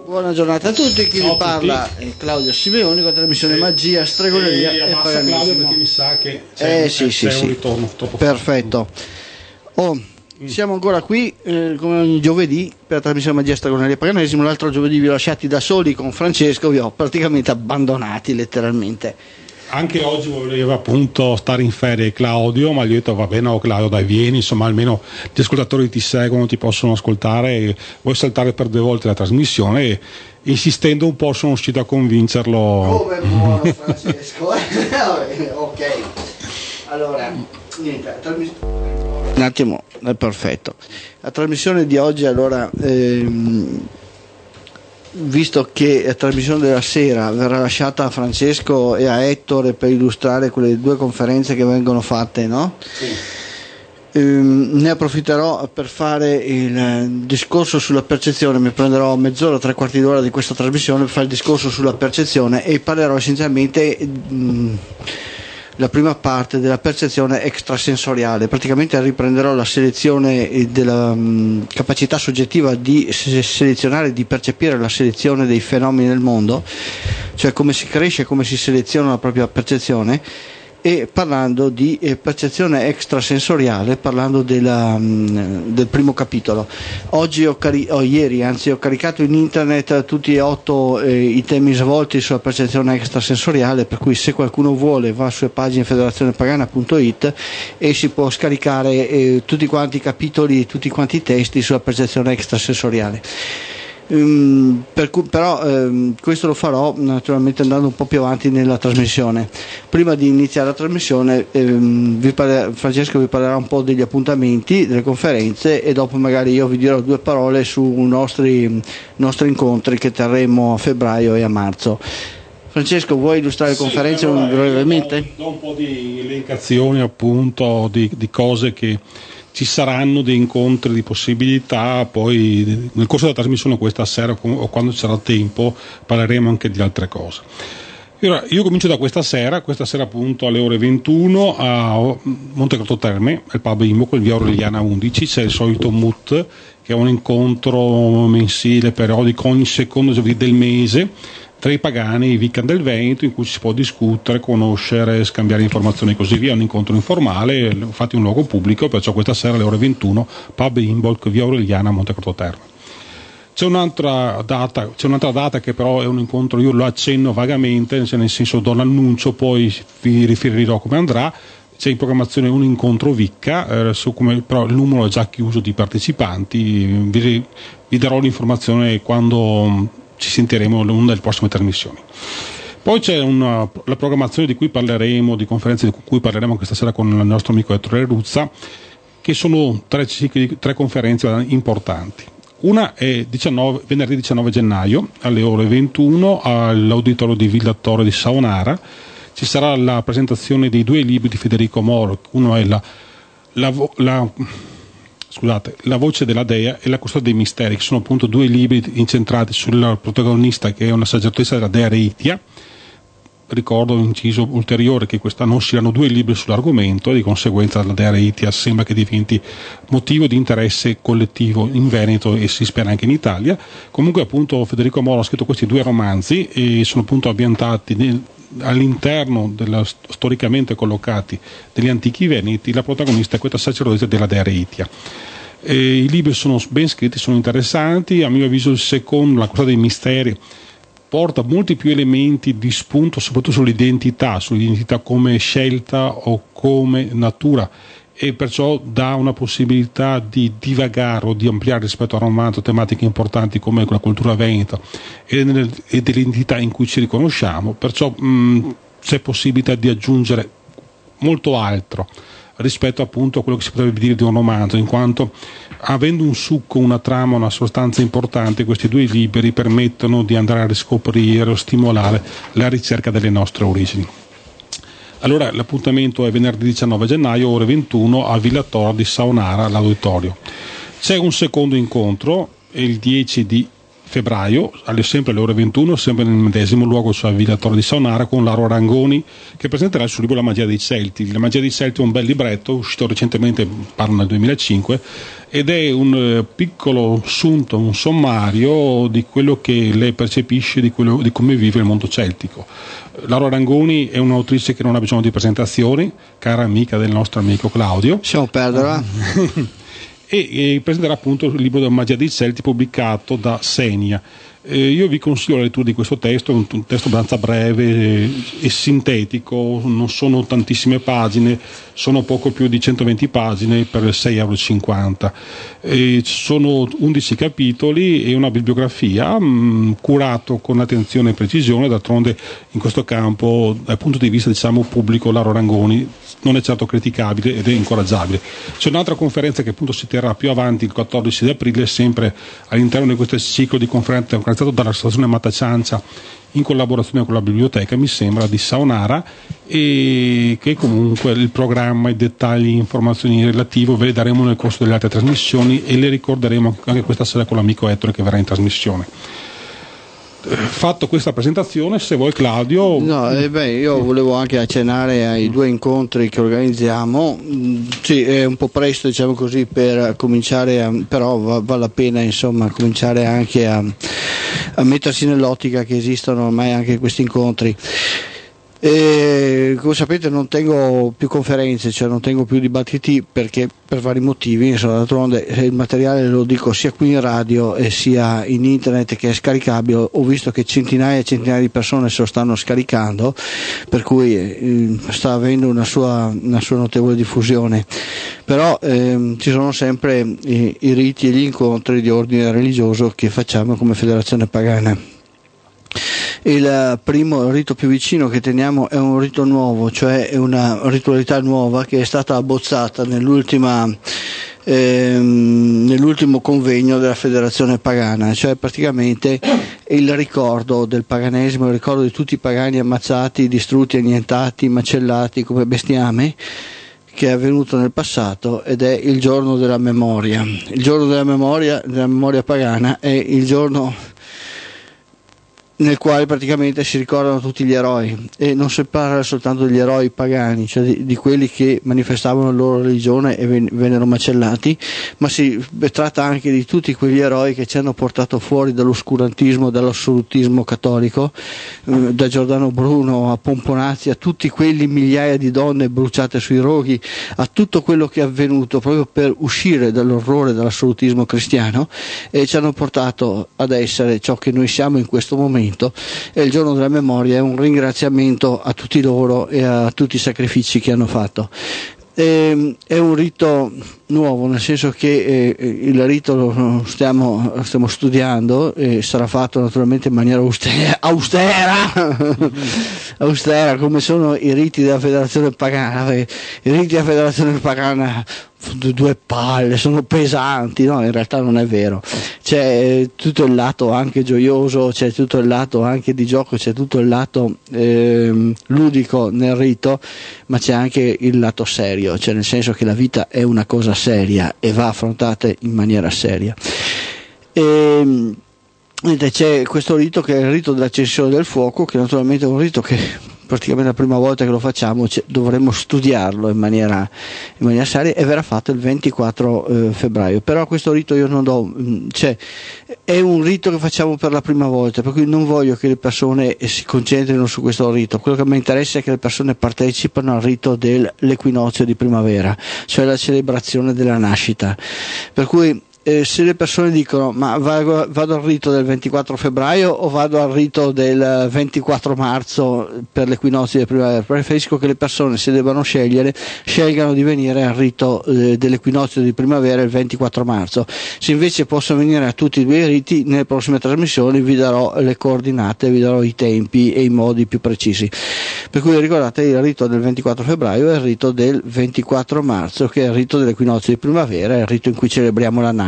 Buona giornata a tutti, chi vi parla è Claudio Simeoni con la trasmissione Magia, Stregoneria e Claudio, perché mi sa che c'è un ritorno troppo perfetto. Siamo ancora qui come ogni giovedì per la trasmissione Magia, Stregoneria e Paganesimo. L'altro giovedì vi ho lasciati da soli con Francesco, vi ho praticamente abbandonati letteralmente. Anche oggi voleva appunto stare in ferie Claudio, ma gli ho detto va bene, Claudio, dai, vieni, insomma almeno gli ascoltatori ti seguono, ti possono ascoltare, e vuoi saltare per 2 volte la trasmissione, e insistendo un po' sono riuscito a convincerlo. Come buono Francesco. Ok, allora niente, un attimo, è perfetto. La trasmissione di oggi, allora, visto che la trasmissione della sera verrà lasciata a Francesco e a Ettore per illustrare quelle 2 conferenze che vengono fatte, no? Sì. Ne approfitterò per fare il discorso sulla percezione. Mi prenderò mezz'ora, 3/4 d'ora di questa trasmissione per fare il discorso sulla percezione e parlerò essenzialmente la prima parte della percezione extrasensoriale. Praticamente riprenderò la selezione della capacità soggettiva di selezionare, di percepire la selezione dei fenomeni nel mondo, cioè come si cresce, come si seleziona la propria percezione, e parlando di percezione extrasensoriale, parlando del primo capitolo. Ieri ho caricato in internet tutti e 8 i temi svolti sulla percezione extrasensoriale, per cui se qualcuno vuole va sulle pagine federazionepagana.it e si può scaricare tutti quanti i capitoli, tutti quanti i testi sulla percezione extrasensoriale. Però questo lo farò naturalmente andando un po' più avanti nella trasmissione. Prima di iniziare la trasmissione Francesco vi parlerà un po' degli appuntamenti, delle conferenze, e dopo magari io vi dirò 2 parole su nostri incontri che terremo a febbraio e a marzo. Francesco, vuoi illustrare le conferenze brevemente? Do un po' di elencazioni, appunto, di cose che ci saranno, di incontri, di possibilità. Poi nel corso della trasmissione questa sera o quando ci sarà tempo parleremo anche di altre cose. Io comincio da questa sera appunto alle ore 21 a Montecristo Terme, al pub Immoco, il via Aureliana 11. C'è il solito MUT, che è un incontro mensile periodico ogni secondo giovedì del mese tra i pagani e i Vican del Veneto, in cui si può discutere, conoscere, scambiare informazioni e così via. È un incontro informale, infatti un luogo pubblico, perciò questa sera alle ore 21 pub Imbolc, via Aureliana, Montecristo Terme. C'è un'altra data che però è un incontro, io lo accenno vagamente, nel senso do l'annuncio, poi vi riferirò come andrà. C'è in programmazione un incontro Vicca, però il numero è già chiuso di partecipanti. Vi darò l'informazione quando ci sentiremo in una delle prossime trasmissioni. Poi c'è la programmazione di cui parleremo, di conferenze di cui parleremo questa sera con il nostro amico Ettore Ruzza, che sono 3 conferenze importanti. Una è venerdì 19 gennaio alle ore 21 all'auditorio di Villa Torre di Saonara. Ci sarà la presentazione dei 2 libri di Federico Moro. Uno è La voce della Dea e La custodia dei misteri, che sono appunto 2 libri incentrati sul protagonista, che è una sacerdotessa della Dea Reitia. Ricordo, inciso ulteriore, che quest'anno usciranno 2 libri sull'argomento e di conseguenza la Dea Reitia sembra che diventi motivo di interesse collettivo in Veneto e si spera anche in Italia. Comunque appunto Federico Moro ha scritto questi 2 romanzi e sono appunto ambientati all'interno storicamente collocati degli antichi veneti. La protagonista è questa sacerdotessa della Dea Reitia. I libri sono ben scritti, sono interessanti. A mio avviso il secondo, La custodia dei misteri, porta molti più elementi di spunto, soprattutto sull'identità come scelta o come natura, e perciò dà una possibilità di divagare o di ampliare rispetto al romanzo tematiche importanti come la cultura veneta e dell'identità in cui ci riconosciamo. Perciò c'è possibilità di aggiungere molto altro rispetto appunto a quello che si potrebbe dire di un romanzo, in quanto avendo un succo, una trama, una sostanza importante, questi 2 libri permettono di andare a riscoprire o stimolare la ricerca delle nostre origini. Allora l'appuntamento è venerdì 19 gennaio ore 21 a Villa Torre di Saonara, all'auditorio. C'è un secondo incontro il 10 di febbraio, sempre alle ore 21, sempre nel medesimo luogo, cioè Villa Torre di Saonara, con Lauro Arangoni, che presenterà il suo libro La magia dei Celti. La magia dei Celti è un bel libretto, uscito recentemente, parlo nel 2005, ed è un piccolo sunto, un sommario di quello che lei percepisce di come vive il mondo celtico. Laura Arangoni è un'autrice che non ha bisogno di presentazioni, cara amica del nostro amico Claudio. Possiamo perderla. E presenterà appunto il libro della magia dei Celti, pubblicato da Senia. Io vi consiglio la lettura di questo testo, è un testo abbastanza breve e sintetico, non sono tantissime pagine, sono poco più di 120 pagine per 6,50 €. Sono 11 capitoli e una bibliografia curato con attenzione e precisione. D'altronde in questo campo, dal punto di vista pubblico, Laura Arangoni non è certo criticabile ed è incoraggiabile. C'è un'altra conferenza che appunto si terrà più avanti, il 14 di aprile, sempre all'interno di questo ciclo di conferenze organizzato dalla Stazione Matta Ciancia in collaborazione con la biblioteca, mi sembra, di Saonara, e che comunque il programma, i dettagli, informazioni relative ve le daremo nel corso delle altre trasmissioni e le ricorderemo anche questa sera con l'amico Ettore che verrà in trasmissione. Fatto questa presentazione, se vuoi Claudio. No, io volevo anche accennare ai 2 incontri che organizziamo. Sì, è un po' presto, diciamo così, per cominciare però vale la pena cominciare anche a mettersi nell'ottica che esistono ormai anche questi incontri. Come sapete non tengo più conferenze, cioè non tengo più dibattiti, perché per vari motivi, d'altronde il materiale lo dico sia qui in radio e sia in internet che è scaricabile. Ho visto che centinaia e centinaia di persone se lo stanno scaricando, per cui sta avendo una sua notevole diffusione. Però ci sono sempre i riti e gli incontri di ordine religioso che facciamo come Federazione Pagana. Il primo rito più vicino che teniamo è un rito nuovo, cioè è una ritualità nuova che è stata abbozzata nell'ultimo convegno della Federazione Pagana, cioè praticamente il ricordo del paganesimo, il ricordo di tutti i pagani ammazzati, distrutti, annientati, macellati come bestiame, che è avvenuto nel passato, ed è il giorno della memoria. Il giorno della memoria pagana è il giorno nel quale praticamente si ricordano tutti gli eroi, e non si parla soltanto degli eroi pagani, cioè di quelli che manifestavano la loro religione e vennero macellati, ma si tratta anche di tutti quegli eroi che ci hanno portato fuori dall'oscurantismo, dall'assolutismo cattolico, da Giordano Bruno a Pomponazzi, a tutti quelli migliaia di donne bruciate sui roghi, a tutto quello che è avvenuto proprio per uscire dall'orrore dell'assolutismo cristiano, e ci hanno portato ad essere ciò che noi siamo in questo momento. E il giorno della memoria è un ringraziamento a tutti loro e a tutti i sacrifici che hanno fatto. È un rito nuovo, nel senso che il rito lo stiamo studiando, e sarà fatto naturalmente in maniera austera come sono i riti della Federazione Pagana. I riti della Federazione Pagana, 2 palle, sono pesanti. No, in realtà non è vero, c'è tutto il lato anche gioioso, c'è tutto il lato anche di gioco, c'è tutto il lato ludico nel rito, ma c'è anche il lato serio, cioè nel senso che la vita è una cosa seria e va affrontata in maniera seria. C'è questo rito che è il rito dell'accensione del fuoco, che naturalmente è un rito che praticamente la prima volta che lo facciamo dovremmo studiarlo in maniera seria, e verrà fatto il 24 febbraio. Però questo rito io non do, è un rito che facciamo per la prima volta, per cui non voglio che le persone si concentrino su questo rito. Quello che mi interessa è che le persone partecipino al rito dell'equinozio di primavera, cioè la celebrazione della nascita. Per cui se le persone dicono ma vado al rito del 24 febbraio o vado al rito del 24 marzo per l'equinozio di primavera, preferisco che le persone, se debbano scelgano di venire al rito dell'equinozio di primavera il 24 marzo. Se invece possono venire a tutti e 2 i riti, nelle prossime trasmissioni vi darò le coordinate, vi darò i tempi e i modi più precisi. Per cui ricordate, il rito del 24 febbraio è il rito del 24 marzo, che è il rito dell'equinozio di primavera, è il rito in cui celebriamo la nascita.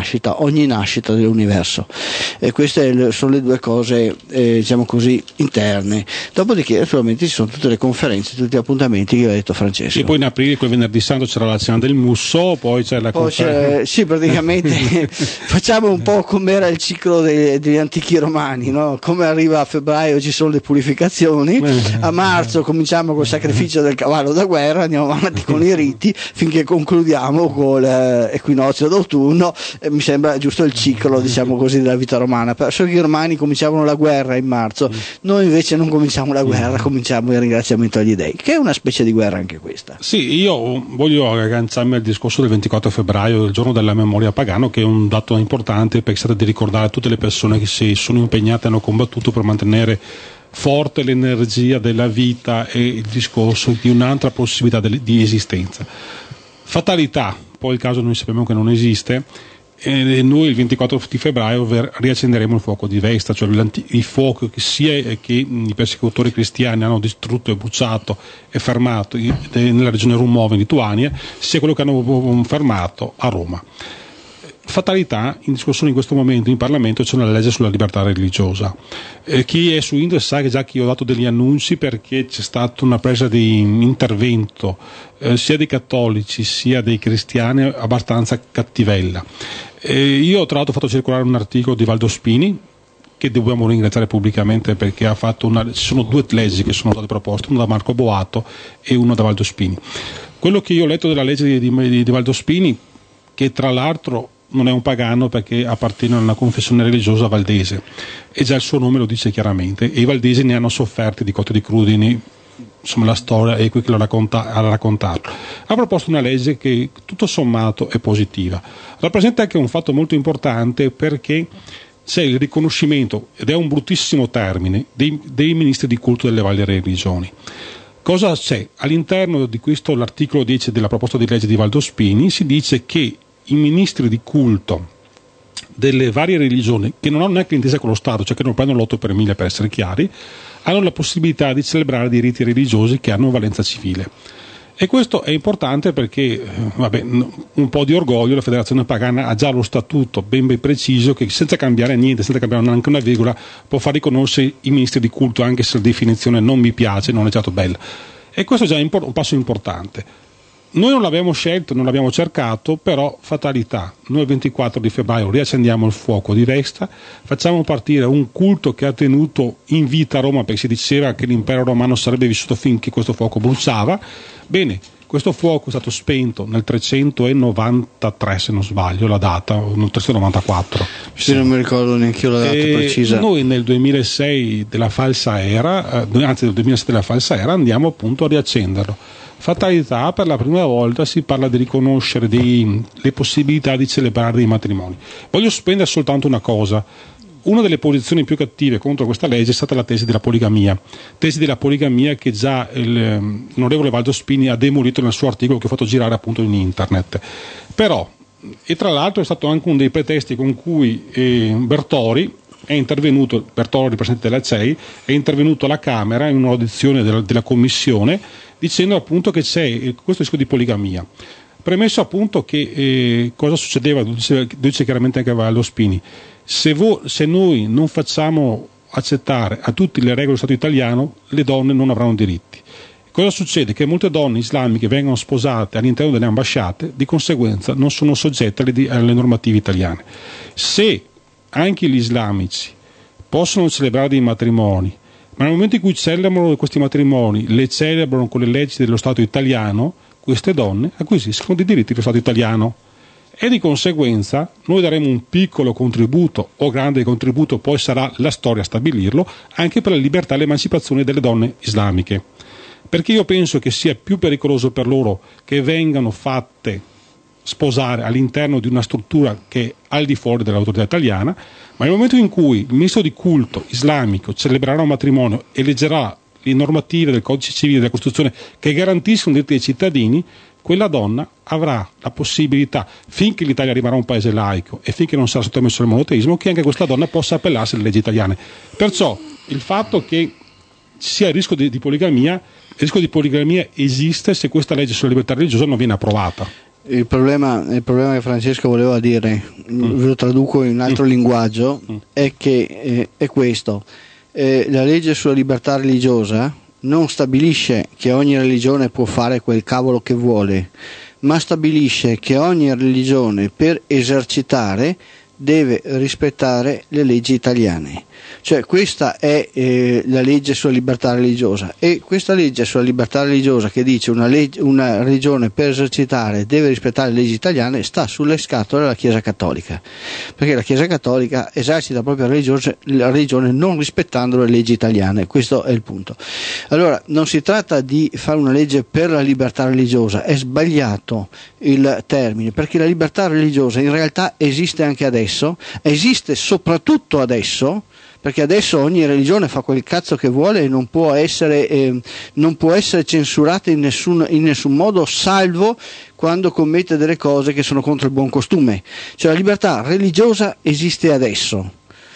nascita, ogni nascita dell'universo. E queste sono le due cose, diciamo così, interne. Dopodiché naturalmente ci sono tutte le conferenze, tutti gli appuntamenti che ha detto Francesco. E poi in aprile, quel venerdì santo, c'era la cena del Musso, poi c'è la conferenza. Sì, praticamente facciamo un po' come era il ciclo degli antichi romani, no? Come arriva a febbraio ci sono le purificazioni, a marzo cominciamo col sacrificio del cavallo da guerra, andiamo avanti con i riti finché concludiamo con l'equinozio d'autunno, mi sembra giusto il ciclo, diciamo così, della vita romana. Solo che i romani cominciavano la guerra in marzo, noi invece non cominciamo la guerra, cominciamo il ringraziamento agli dei, che è una specie di guerra anche questa. Sì, io voglio agganciarmi al discorso del 24 febbraio, il giorno della memoria pagano, che è un dato importante perché si tratta di ricordare a tutte le persone che si sono impegnate e hanno combattuto per mantenere forte l'energia della vita e il discorso di un'altra possibilità di esistenza. Fatalità, poi il caso noi sappiamo che non esiste, e noi il 24 di febbraio riaccenderemo il fuoco di Vesta, cioè il fuoco che i persecutori cristiani hanno distrutto e bruciato e fermato nella regione Rumova in Lituania, sia quello che hanno fermato a Roma. Fatalità, in discussione in questo momento in Parlamento c'è una legge sulla libertà religiosa. Chi è su internet sa che già che io ho dato degli annunci perché c'è stata una presa di intervento sia dei cattolici sia dei cristiani abbastanza cattivella. Io tra l'altro ho fatto circolare un articolo di Valdo Spini, che dobbiamo ringraziare pubblicamente perché ci sono due leggi che sono state proposte, una da Marco Boato e una da Valdo Spini. Quello che io ho letto della legge di Valdo Spini, che tra l'altro non è un pagano perché appartiene a una confessione religiosa valdese e già il suo nome lo dice chiaramente, e i valdesi ne hanno sofferti di cotte di crudini, insomma la storia è qui che a raccontarlo. Ha proposto una legge che tutto sommato è positiva, rappresenta anche un fatto molto importante perché c'è il riconoscimento, ed è un bruttissimo termine, dei ministri di culto delle varie religioni. Cosa c'è? All'interno di questo, l'articolo 10 della proposta di legge di Valdo Spini, si dice che i ministri di culto delle varie religioni, che non hanno neanche intesa con lo Stato, cioè che non prendono l'8 per 1000 per essere chiari, hanno la possibilità di celebrare dei riti religiosi che hanno valenza civile. E questo è importante perché, un po' di orgoglio, la Federazione Pagana ha già lo statuto ben preciso che senza cambiare niente, senza cambiare neanche una virgola, può far riconoscere i ministri di culto anche se la definizione non mi piace, non è certo bella. E questo è già un passo importante. Noi non l'abbiamo scelto, non l'abbiamo cercato, però fatalità. Noi il 24 di febbraio riaccendiamo il fuoco di Vesta, facciamo partire un culto che ha tenuto in vita a Roma perché si diceva che l'impero romano sarebbe vissuto finché questo fuoco bruciava. Bene, questo fuoco è stato spento nel 393, se non sbaglio, la data, nel 394. Sì, non mi ricordo neanche io la data precisa. Noi nel 2006 della falsa era, nel 2007 della falsa era, andiamo appunto a riaccenderlo. Fatalità, per la prima volta si parla di riconoscere le possibilità di celebrare dei matrimoni. Voglio spendere soltanto una cosa. Una delle posizioni più cattive contro questa legge è stata la tesi della poligamia che già l'onorevole Valdo Spini ha demolito nel suo articolo che ho fatto girare appunto in internet. Però, e tra l'altro è stato anche uno dei pretesti con cui Bertori, presidente della CEI, è intervenuto alla Camera in un'audizione della Commissione dicendo appunto che c'è questo rischio di poligamia. Premesso appunto che cosa succedeva, dice chiaramente anche Valdo Spini, se noi non facciamo accettare a tutti le regole dello Stato italiano, le donne non avranno diritti. Cosa succede? Che molte donne islamiche vengono sposate all'interno delle ambasciate, di conseguenza non sono soggette alle normative italiane. Se anche gli islamici possono celebrare dei matrimoni, ma nel momento in cui celebrano questi matrimoni, le celebrano con le leggi dello Stato italiano, queste donne acquisiscono dei diritti dello Stato italiano. E di conseguenza noi daremo un piccolo contributo o grande contributo, poi sarà la storia a stabilirlo, anche per la libertà e l'emancipazione delle donne islamiche. Perché io penso che sia più pericoloso per loro che vengano fatte sposare all'interno di una struttura che è al di fuori dell'autorità italiana, ma nel momento in cui il ministro di culto islamico celebrerà un matrimonio e leggerà le normative del codice civile e della Costituzione che garantiscono i diritti dei cittadini, quella donna avrà la possibilità, finché l'Italia rimarrà un paese laico e finché non sarà sottomesso al monoteismo, che anche questa donna possa appellarsi alle leggi italiane. Perciò il fatto che ci sia il rischio di poligamia esiste se questa legge sulla libertà religiosa non viene approvata. Il problema che Francesco voleva dire, ve lo traduco in un altro linguaggio, è che è questo. La legge sulla libertà religiosa non stabilisce che ogni religione può fare quel cavolo che vuole, ma stabilisce che ogni religione per esercitare deve rispettare le leggi italiane. Cioè questa è la legge sulla libertà religiosa, e questa legge sulla libertà religiosa che dice una religione per esercitare deve rispettare le leggi italiane sta sulle scatole della Chiesa Cattolica, perché la Chiesa Cattolica esercita la propria religione non rispettando le leggi italiane. Questo è il punto. Allora non si tratta di fare una legge per la libertà religiosa, è sbagliato il termine, perché la libertà religiosa in realtà esiste anche adesso, esiste soprattutto adesso, perché adesso ogni religione fa quel cazzo che vuole e non può essere censurata in nessun modo, salvo quando commette delle cose che sono contro il buon costume. Cioè la libertà religiosa esiste adesso.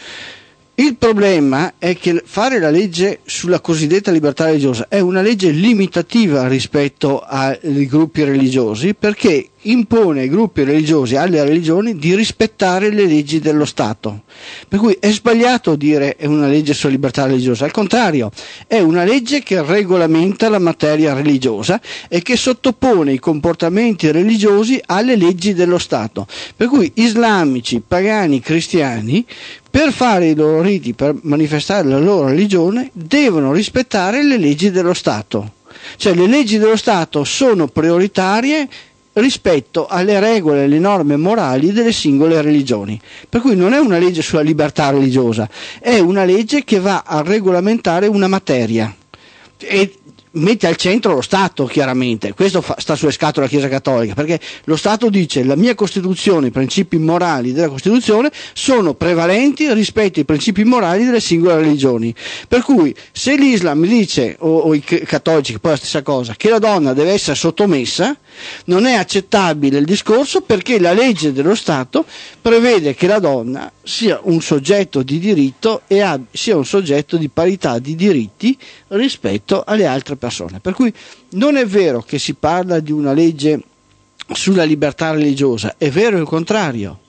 Il problema è che fare la legge sulla cosiddetta libertà religiosa è una legge limitativa rispetto ai gruppi religiosi, perché impone ai gruppi religiosi, alle religioni, di rispettare le leggi dello Stato. Per cui è sbagliato dire è una legge sulla libertà religiosa, al contrario, è una legge che regolamenta la materia religiosa e che sottopone i comportamenti religiosi alle leggi dello Stato. Per cui islamici, pagani, cristiani, per fare i loro riti, per manifestare la loro religione, devono rispettare le leggi dello Stato. Cioè le leggi dello Stato sono prioritarie rispetto alle regole e alle norme morali delle singole religioni. Per cui non è una legge sulla libertà religiosa, è una legge che va a regolamentare una materia e mette al centro lo Stato, chiaramente. Questo sta sulle scatole della Chiesa Cattolica, perché lo Stato dice: la mia Costituzione, i principi morali della Costituzione sono prevalenti rispetto ai principi morali delle singole religioni. Per cui se l'Islam dice, o i cattolici, che poi è la stessa cosa, che la donna deve essere sottomessa, non è accettabile il discorso, perché la legge dello Stato prevede che la donna sia un soggetto di diritto e sia un soggetto di parità di diritti rispetto alle altre persone. Per cui non è vero che si parla di una legge sulla libertà religiosa, è vero il contrario.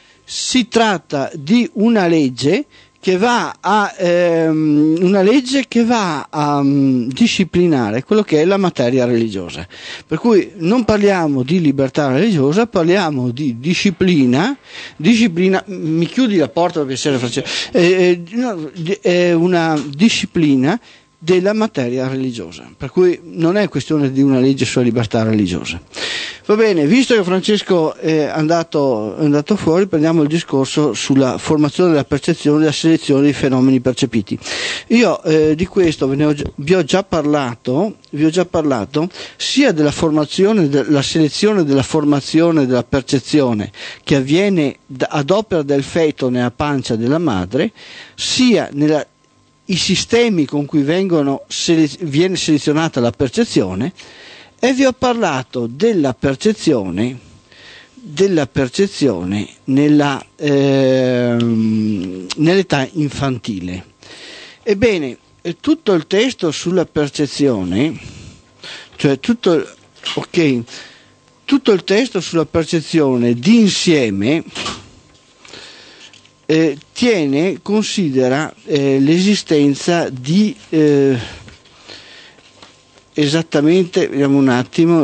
Si tratta di una legge che va a disciplinare quello che è la materia religiosa. Per cui non parliamo di libertà religiosa, parliamo di disciplina. Mi chiudi la porta per piacere, Francesco? È una disciplina della materia religiosa, per cui non è questione di una legge sulla libertà religiosa. Va bene, visto che Francesco è andato fuori, prendiamo il discorso sulla formazione della percezione e della selezione dei fenomeni percepiti. Io di questo vi ho già parlato sia della formazione, della selezione della formazione della percezione che avviene ad opera del feto nella pancia della madre, sia i sistemi con cui viene selezionata la percezione, e vi ho parlato della percezione nell'età infantile. Ebbene, tutto il testo sulla percezione, tutto il testo sulla percezione di insieme considera l'esistenza di esattamente, vediamo un attimo,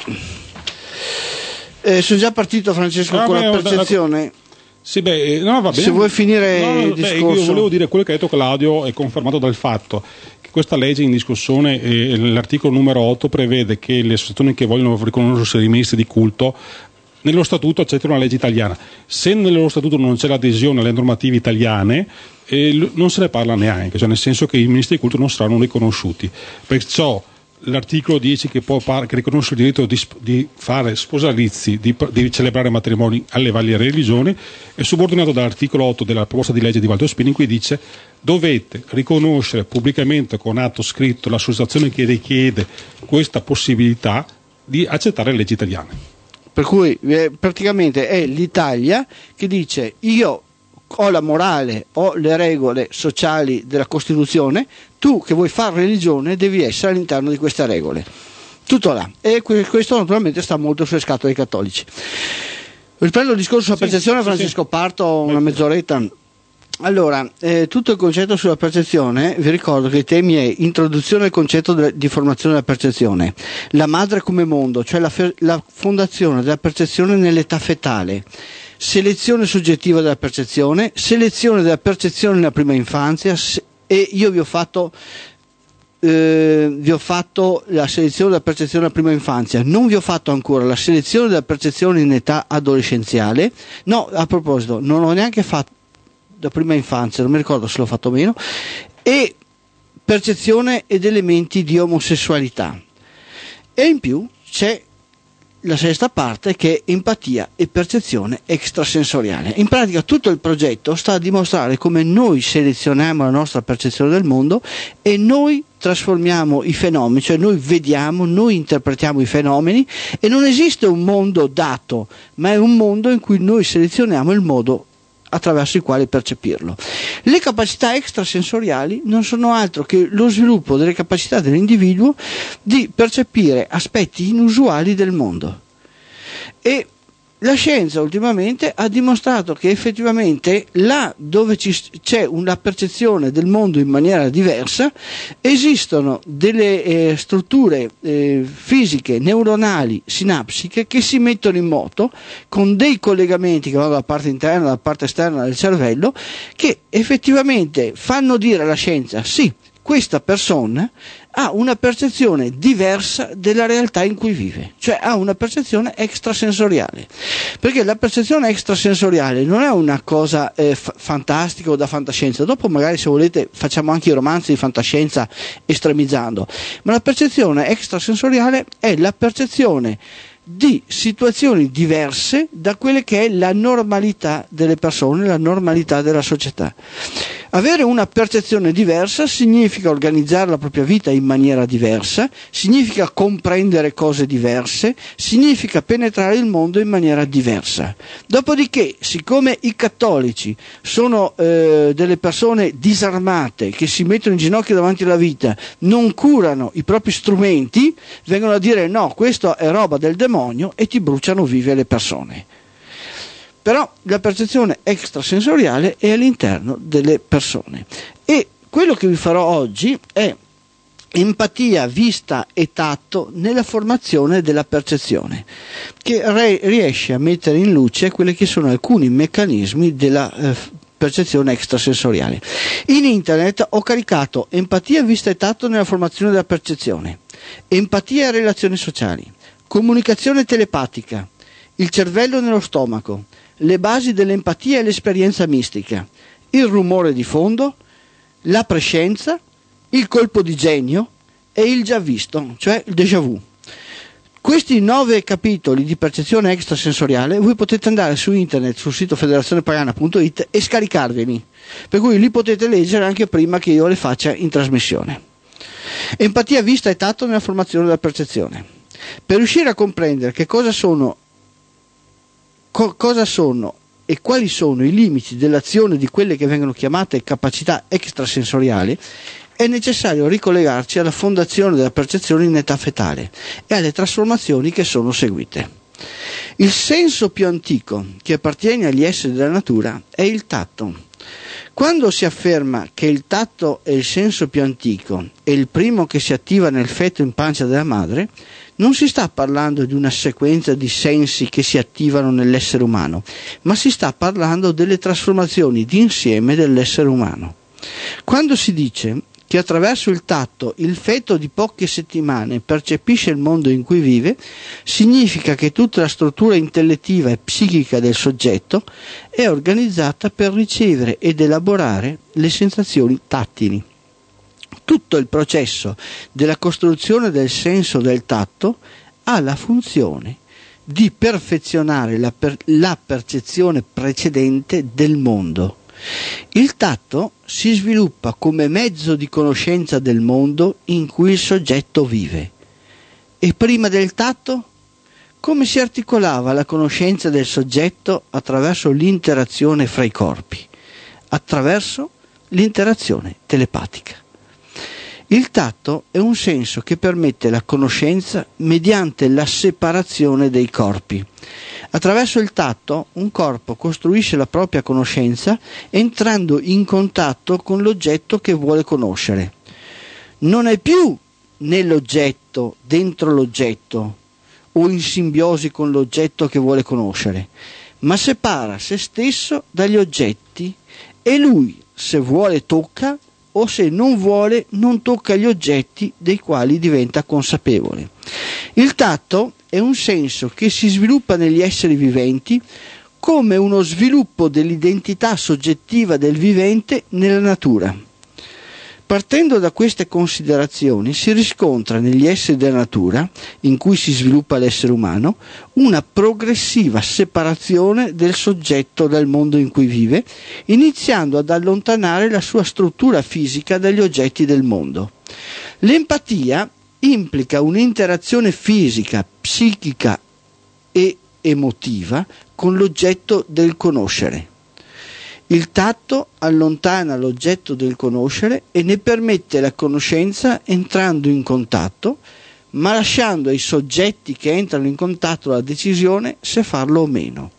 sono già partito, Francesco, con la percezione. Sì, va bene. Se vuoi finire il discorso. Io volevo dire quello che ha detto Claudio è confermato dal fatto che questa legge in discussione, l'articolo numero 8, prevede che le associazioni che vogliono riconoscersi dei ministri di culto nello statuto accettano la legge italiana. Se nello statuto non c'è l'adesione alle normative italiane, non se ne parla neanche, cioè nel senso che i ministri di culto non saranno riconosciuti. Perciò l'articolo 10 che riconosce il diritto di fare sposalizi, di celebrare matrimoni alle varie religioni, è subordinato dall'articolo 8 della proposta di legge di Walter Spini, in cui dice: dovete riconoscere pubblicamente con atto scritto l'associazione che richiede questa possibilità di accettare le leggi italiane. Per cui praticamente è l'Italia che dice: io ho la morale, ho le regole sociali della Costituzione, tu che vuoi fare religione devi essere all'interno di queste regole. Tutto là. E questo naturalmente sta molto sulle scatole dei cattolici. Riprendo il discorso sulla percezione, Francesco, parto una mezz'oretta. Allora, tutto il concetto sulla percezione, vi ricordo che i temi è introduzione al concetto di formazione della percezione, la madre come mondo, cioè la fondazione della percezione nell'età fetale, selezione soggettiva della percezione, selezione della percezione nella prima infanzia, e io vi ho fatto la selezione della percezione nella prima infanzia, non vi ho fatto ancora la selezione della percezione in età adolescenziale. No, a proposito, non ho neanche fatto da prima infanzia, non mi ricordo se l'ho fatto o meno, e percezione ed elementi di omosessualità. E in più c'è la sesta parte, che è empatia e percezione extrasensoriale. In pratica tutto il progetto sta a dimostrare come noi selezioniamo la nostra percezione del mondo e noi trasformiamo i fenomeni, cioè noi vediamo, noi interpretiamo i fenomeni, e non esiste un mondo dato, ma è un mondo in cui noi selezioniamo il modo attraverso il quale percepirlo. Le capacità extrasensoriali non sono altro che lo sviluppo delle capacità dell'individuo di percepire aspetti inusuali del mondo, e la scienza ultimamente ha dimostrato che effettivamente là dove c'è una percezione del mondo in maniera diversa esistono delle strutture fisiche, neuronali, sinapsiche che si mettono in moto con dei collegamenti che vanno dalla parte interna e dalla parte esterna del cervello, che effettivamente fanno dire alla scienza: sì, questa persona ha una percezione diversa della realtà in cui vive, cioè ha una percezione extrasensoriale, perché la percezione extrasensoriale non è una cosa fantastica o da fantascienza. Dopo magari, se volete, facciamo anche i romanzi di fantascienza estremizzando, ma la percezione extrasensoriale è la percezione di situazioni diverse da quelle che è la normalità delle persone, la normalità della società. Avere una percezione diversa significa organizzare la propria vita in maniera diversa, significa comprendere cose diverse, significa penetrare il mondo in maniera diversa. Dopodiché, siccome i cattolici sono delle persone disarmate che si mettono in ginocchio davanti alla vita, non curano i propri strumenti, vengono a dire: no, questo è roba del demonio, e ti bruciano vive le persone. Però la percezione extrasensoriale è all'interno delle persone, e quello che vi farò oggi è empatia, vista e tatto nella formazione della percezione, che riesce a mettere in luce quelli che sono alcuni meccanismi della percezione extrasensoriale. In internet ho caricato empatia, vista e tatto nella formazione della percezione, empatia e relazioni sociali, comunicazione telepatica, il cervello nello stomaco, le basi dell'empatia e l'esperienza mistica, il rumore di fondo, la prescienza, il colpo di genio e il già visto, cioè il déjà vu. Questi 9 capitoli di percezione extrasensoriale voi potete andare su internet, sul sito federazionepagana.it, e scaricarveli, per cui li potete leggere anche prima che io le faccia in trasmissione. Empatia, vista e tatto nella formazione della percezione. Per riuscire a comprendere che cosa sono e quali sono i limiti dell'azione di quelle che vengono chiamate capacità extrasensoriali, è necessario ricollegarci alla fondazione della percezione in età fetale e alle trasformazioni che sono seguite. Il senso più antico che appartiene agli esseri della natura è il tatto. Quando si afferma che il tatto è il senso più antico e il primo che si attiva nel feto in pancia della madre, non si sta parlando di una sequenza di sensi che si attivano nell'essere umano, ma si sta parlando delle trasformazioni d'insieme dell'essere umano. Quando si dice che attraverso il tatto il feto di poche settimane percepisce il mondo in cui vive, significa che tutta la struttura intellettiva e psichica del soggetto è organizzata per ricevere ed elaborare le sensazioni tattili. Tutto il processo della costruzione del senso del tatto ha la funzione di perfezionare la percezione precedente del mondo. Il tatto si sviluppa come mezzo di conoscenza del mondo in cui il soggetto vive. E prima del tatto, come si articolava la conoscenza del soggetto attraverso l'interazione fra i corpi, attraverso l'interazione telepatica. Il tatto è un senso che permette la conoscenza mediante la separazione dei corpi. Attraverso il tatto un corpo costruisce la propria conoscenza entrando in contatto con l'oggetto che vuole conoscere. Non è più nell'oggetto, dentro l'oggetto o in simbiosi con l'oggetto che vuole conoscere, ma separa se stesso dagli oggetti e lui, se vuole, tocca, o se non vuole, non tocca gli oggetti dei quali diventa consapevole. Il tatto è un senso che si sviluppa negli esseri viventi come uno sviluppo dell'identità soggettiva del vivente nella natura. Partendo da queste considerazioni si riscontra negli esseri della natura, in cui si sviluppa l'essere umano, una progressiva separazione del soggetto dal mondo in cui vive, iniziando ad allontanare la sua struttura fisica dagli oggetti del mondo. L'empatia implica un'interazione fisica, psichica e emotiva con l'oggetto del conoscere. Il tatto allontana l'oggetto del conoscere e ne permette la conoscenza entrando in contatto, ma lasciando ai soggetti che entrano in contatto la decisione se farlo o meno.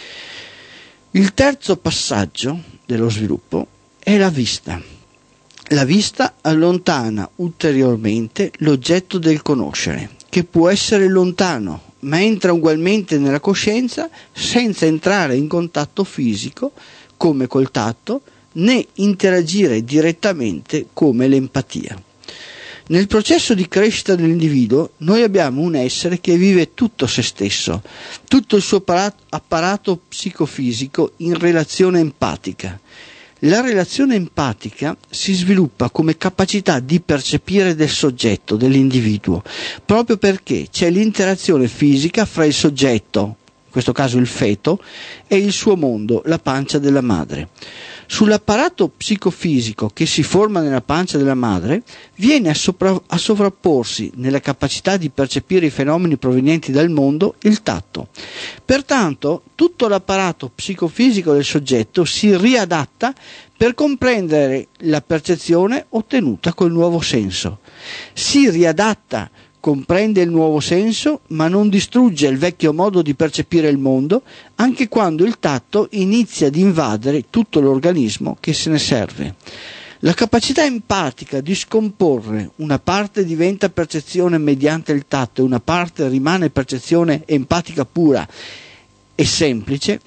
Il terzo passaggio dello sviluppo è la vista. La vista allontana ulteriormente l'oggetto del conoscere, che può essere lontano, ma entra ugualmente nella coscienza senza entrare in contatto fisico come col tatto, né interagire direttamente come l'empatia. Nel processo di crescita dell'individuo noi abbiamo un essere che vive tutto se stesso, tutto il suo apparato psicofisico in relazione empatica. La relazione empatica si sviluppa come capacità di percepire del soggetto, dell'individuo, proprio perché c'è l'interazione fisica fra il soggetto, in questo caso il feto, e il suo mondo, la pancia della madre. Sull'apparato psicofisico che si forma nella pancia della madre viene a sovrapporsi nella capacità di percepire i fenomeni provenienti dal mondo il tatto. Pertanto tutto l'apparato psicofisico del soggetto si riadatta per comprendere la percezione ottenuta col nuovo senso. Si riadatta, comprende il nuovo senso, ma non distrugge il vecchio modo di percepire il mondo, anche quando il tatto inizia ad invadere tutto l'organismo che se ne serve. La capacità empatica di scomporre una parte diventa percezione mediante il tatto e una parte rimane percezione empatica pura e semplice,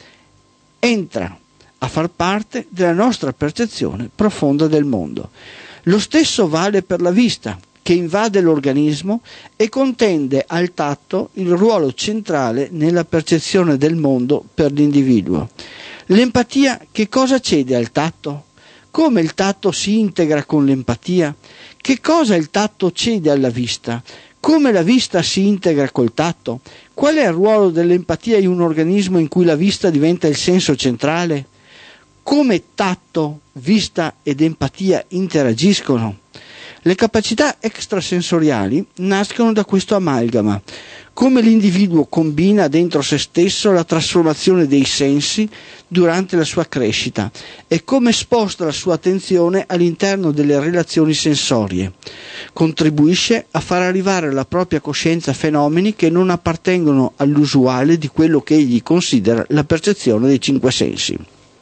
entra a far parte della nostra percezione profonda del mondo. Lo stesso vale per la vista, che invade l'organismo e contende al tatto il ruolo centrale nella percezione del mondo per l'individuo. L'empatia che cosa cede al tatto? Come il tatto si integra con l'empatia? Che cosa il tatto cede alla vista? Come la vista si integra col tatto? Qual è il ruolo dell'empatia in un organismo in cui la vista diventa il senso centrale? Come tatto, vista ed empatia interagiscono? Le capacità extrasensoriali nascono da questo amalgama, come l'individuo combina dentro se stesso la trasformazione dei sensi durante la sua crescita e come sposta la sua attenzione all'interno delle relazioni sensorie. Contribuisce a far arrivare alla propria coscienza fenomeni che non appartengono all'usuale di quello che egli considera la percezione dei cinque sensi.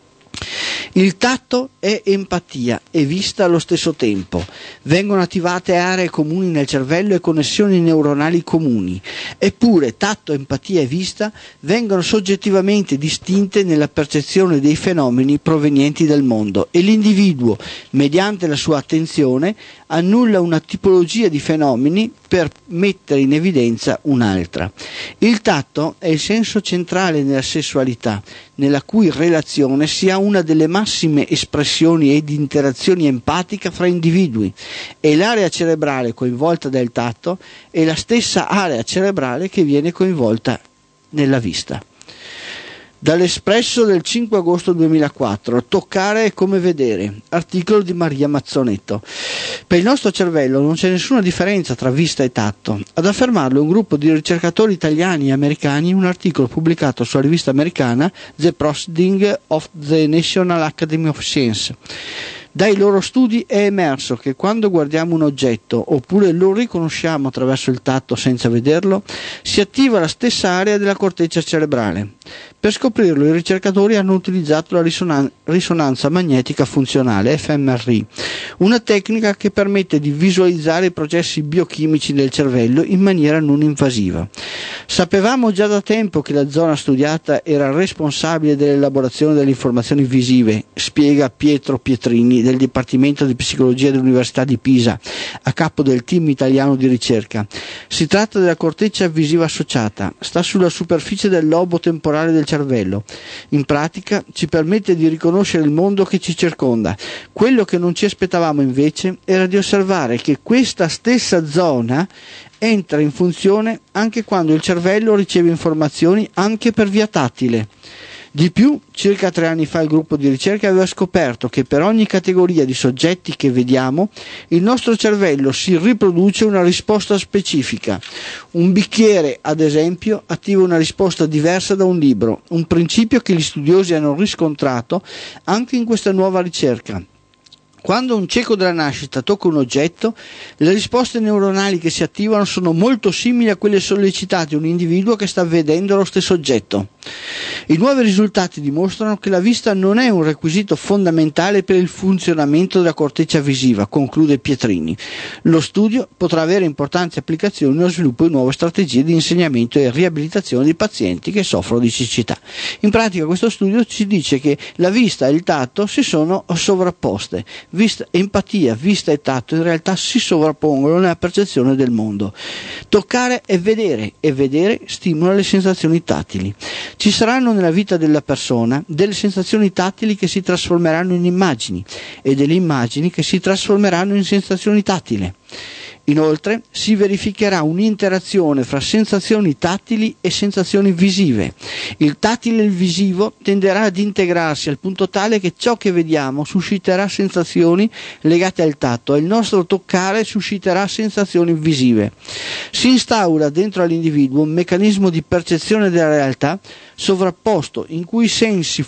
Il tatto è empatia e vista allo stesso tempo. Vengono attivate aree comuni nel cervello e connessioni neuronali comuni. Eppure tatto, empatia e vista vengono soggettivamente distinte nella percezione dei fenomeni provenienti dal mondo e l'individuo, mediante la sua attenzione, annulla una tipologia di fenomeni per mettere in evidenza un'altra. Il tatto è il senso centrale nella sessualità, nella cui relazione si ha una delle massime espressioni ed interazioni empatica fra individui, e l'area cerebrale coinvolta dal tatto è la stessa area cerebrale che viene coinvolta nella vista. Dall'Espresso del 5 agosto 2004, Toccare è come vedere, articolo di Maria Mazzonetto. Per il nostro cervello non c'è nessuna differenza tra vista e tatto. Ad affermarlo è un gruppo di ricercatori italiani e americani in un articolo pubblicato sulla rivista americana The Proceedings of the National Academy of Science. Dai loro studi è emerso che quando guardiamo un oggetto oppure lo riconosciamo attraverso il tatto senza vederlo, si attiva la stessa area della corteccia cerebrale. Per scoprirlo i ricercatori hanno utilizzato la risonanza magnetica funzionale, fMRI, una tecnica che permette di visualizzare i processi biochimici del cervello in maniera non invasiva. Sapevamo già da tempo che la zona studiata era responsabile dell'elaborazione delle informazioni visive, spiega Pietro Pietrini del Dipartimento di Psicologia dell'Università di Pisa, a capo del team italiano di ricerca. Si tratta della corteccia visiva associata, sta sulla superficie del lobo temporale del cervello. In pratica ci permette di riconoscere il mondo che ci circonda. Quello che non ci aspettavamo invece era di osservare che questa stessa zona entra in funzione anche quando il cervello riceve informazioni anche per via tattile. Di più, circa 3 anni fa il gruppo di ricerca aveva scoperto che per ogni categoria di soggetti che vediamo, il nostro cervello si riproduce una risposta specifica. Un bicchiere, ad esempio, attiva una risposta diversa da un libro, un principio che gli studiosi hanno riscontrato anche in questa nuova ricerca. Quando un cieco della nascita tocca un oggetto, le risposte neuronali che si attivano sono molto simili a quelle sollecitate da un individuo che sta vedendo lo stesso oggetto. I nuovi risultati dimostrano che la vista non è un requisito fondamentale per il funzionamento della corteccia visiva, conclude Pietrini. Lo studio potrà avere importanti applicazioni nello sviluppo di nuove strategie di insegnamento e riabilitazione di pazienti che soffrono di cecità. In pratica questo studio ci dice che la vista e il tatto si sono sovrapposte. Empatia, vista e tatto in realtà si sovrappongono nella percezione del mondo. Toccare e vedere stimola le sensazioni tattili. Ci saranno nella vita della persona delle sensazioni tattili che si trasformeranno in immagini e delle immagini che si trasformeranno in sensazioni tattili. Inoltre si verificherà un'interazione fra sensazioni tattili e sensazioni visive. Il tattile e il visivo tenderà ad integrarsi al punto tale che ciò che vediamo susciterà sensazioni legate al tatto e il nostro toccare susciterà sensazioni visive. Si instaura dentro all'individuo un meccanismo di percezione della realtà sovrapposto in cui i sensi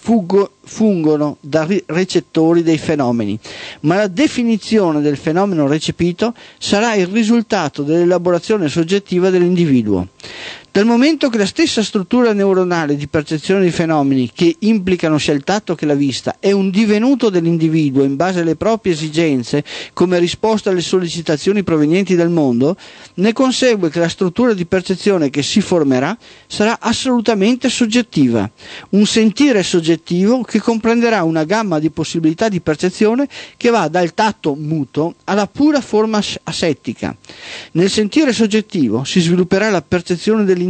fungono da recettori dei fenomeni, ma la definizione del fenomeno recepito sarà il risultato dell'elaborazione soggettiva dell'individuo. Dal momento che la stessa struttura neuronale di percezione dei fenomeni che implicano sia il tatto che la vista è un divenuto dell'individuo in base alle proprie esigenze come risposta alle sollecitazioni provenienti dal mondo, ne consegue che la struttura di percezione che si formerà sarà assolutamente soggettiva, un sentire soggettivo che comprenderà una gamma di possibilità di percezione che va dal tatto muto alla pura forma asettica. Nel sentire soggettivo si svilupperà la percezione dell'individuo.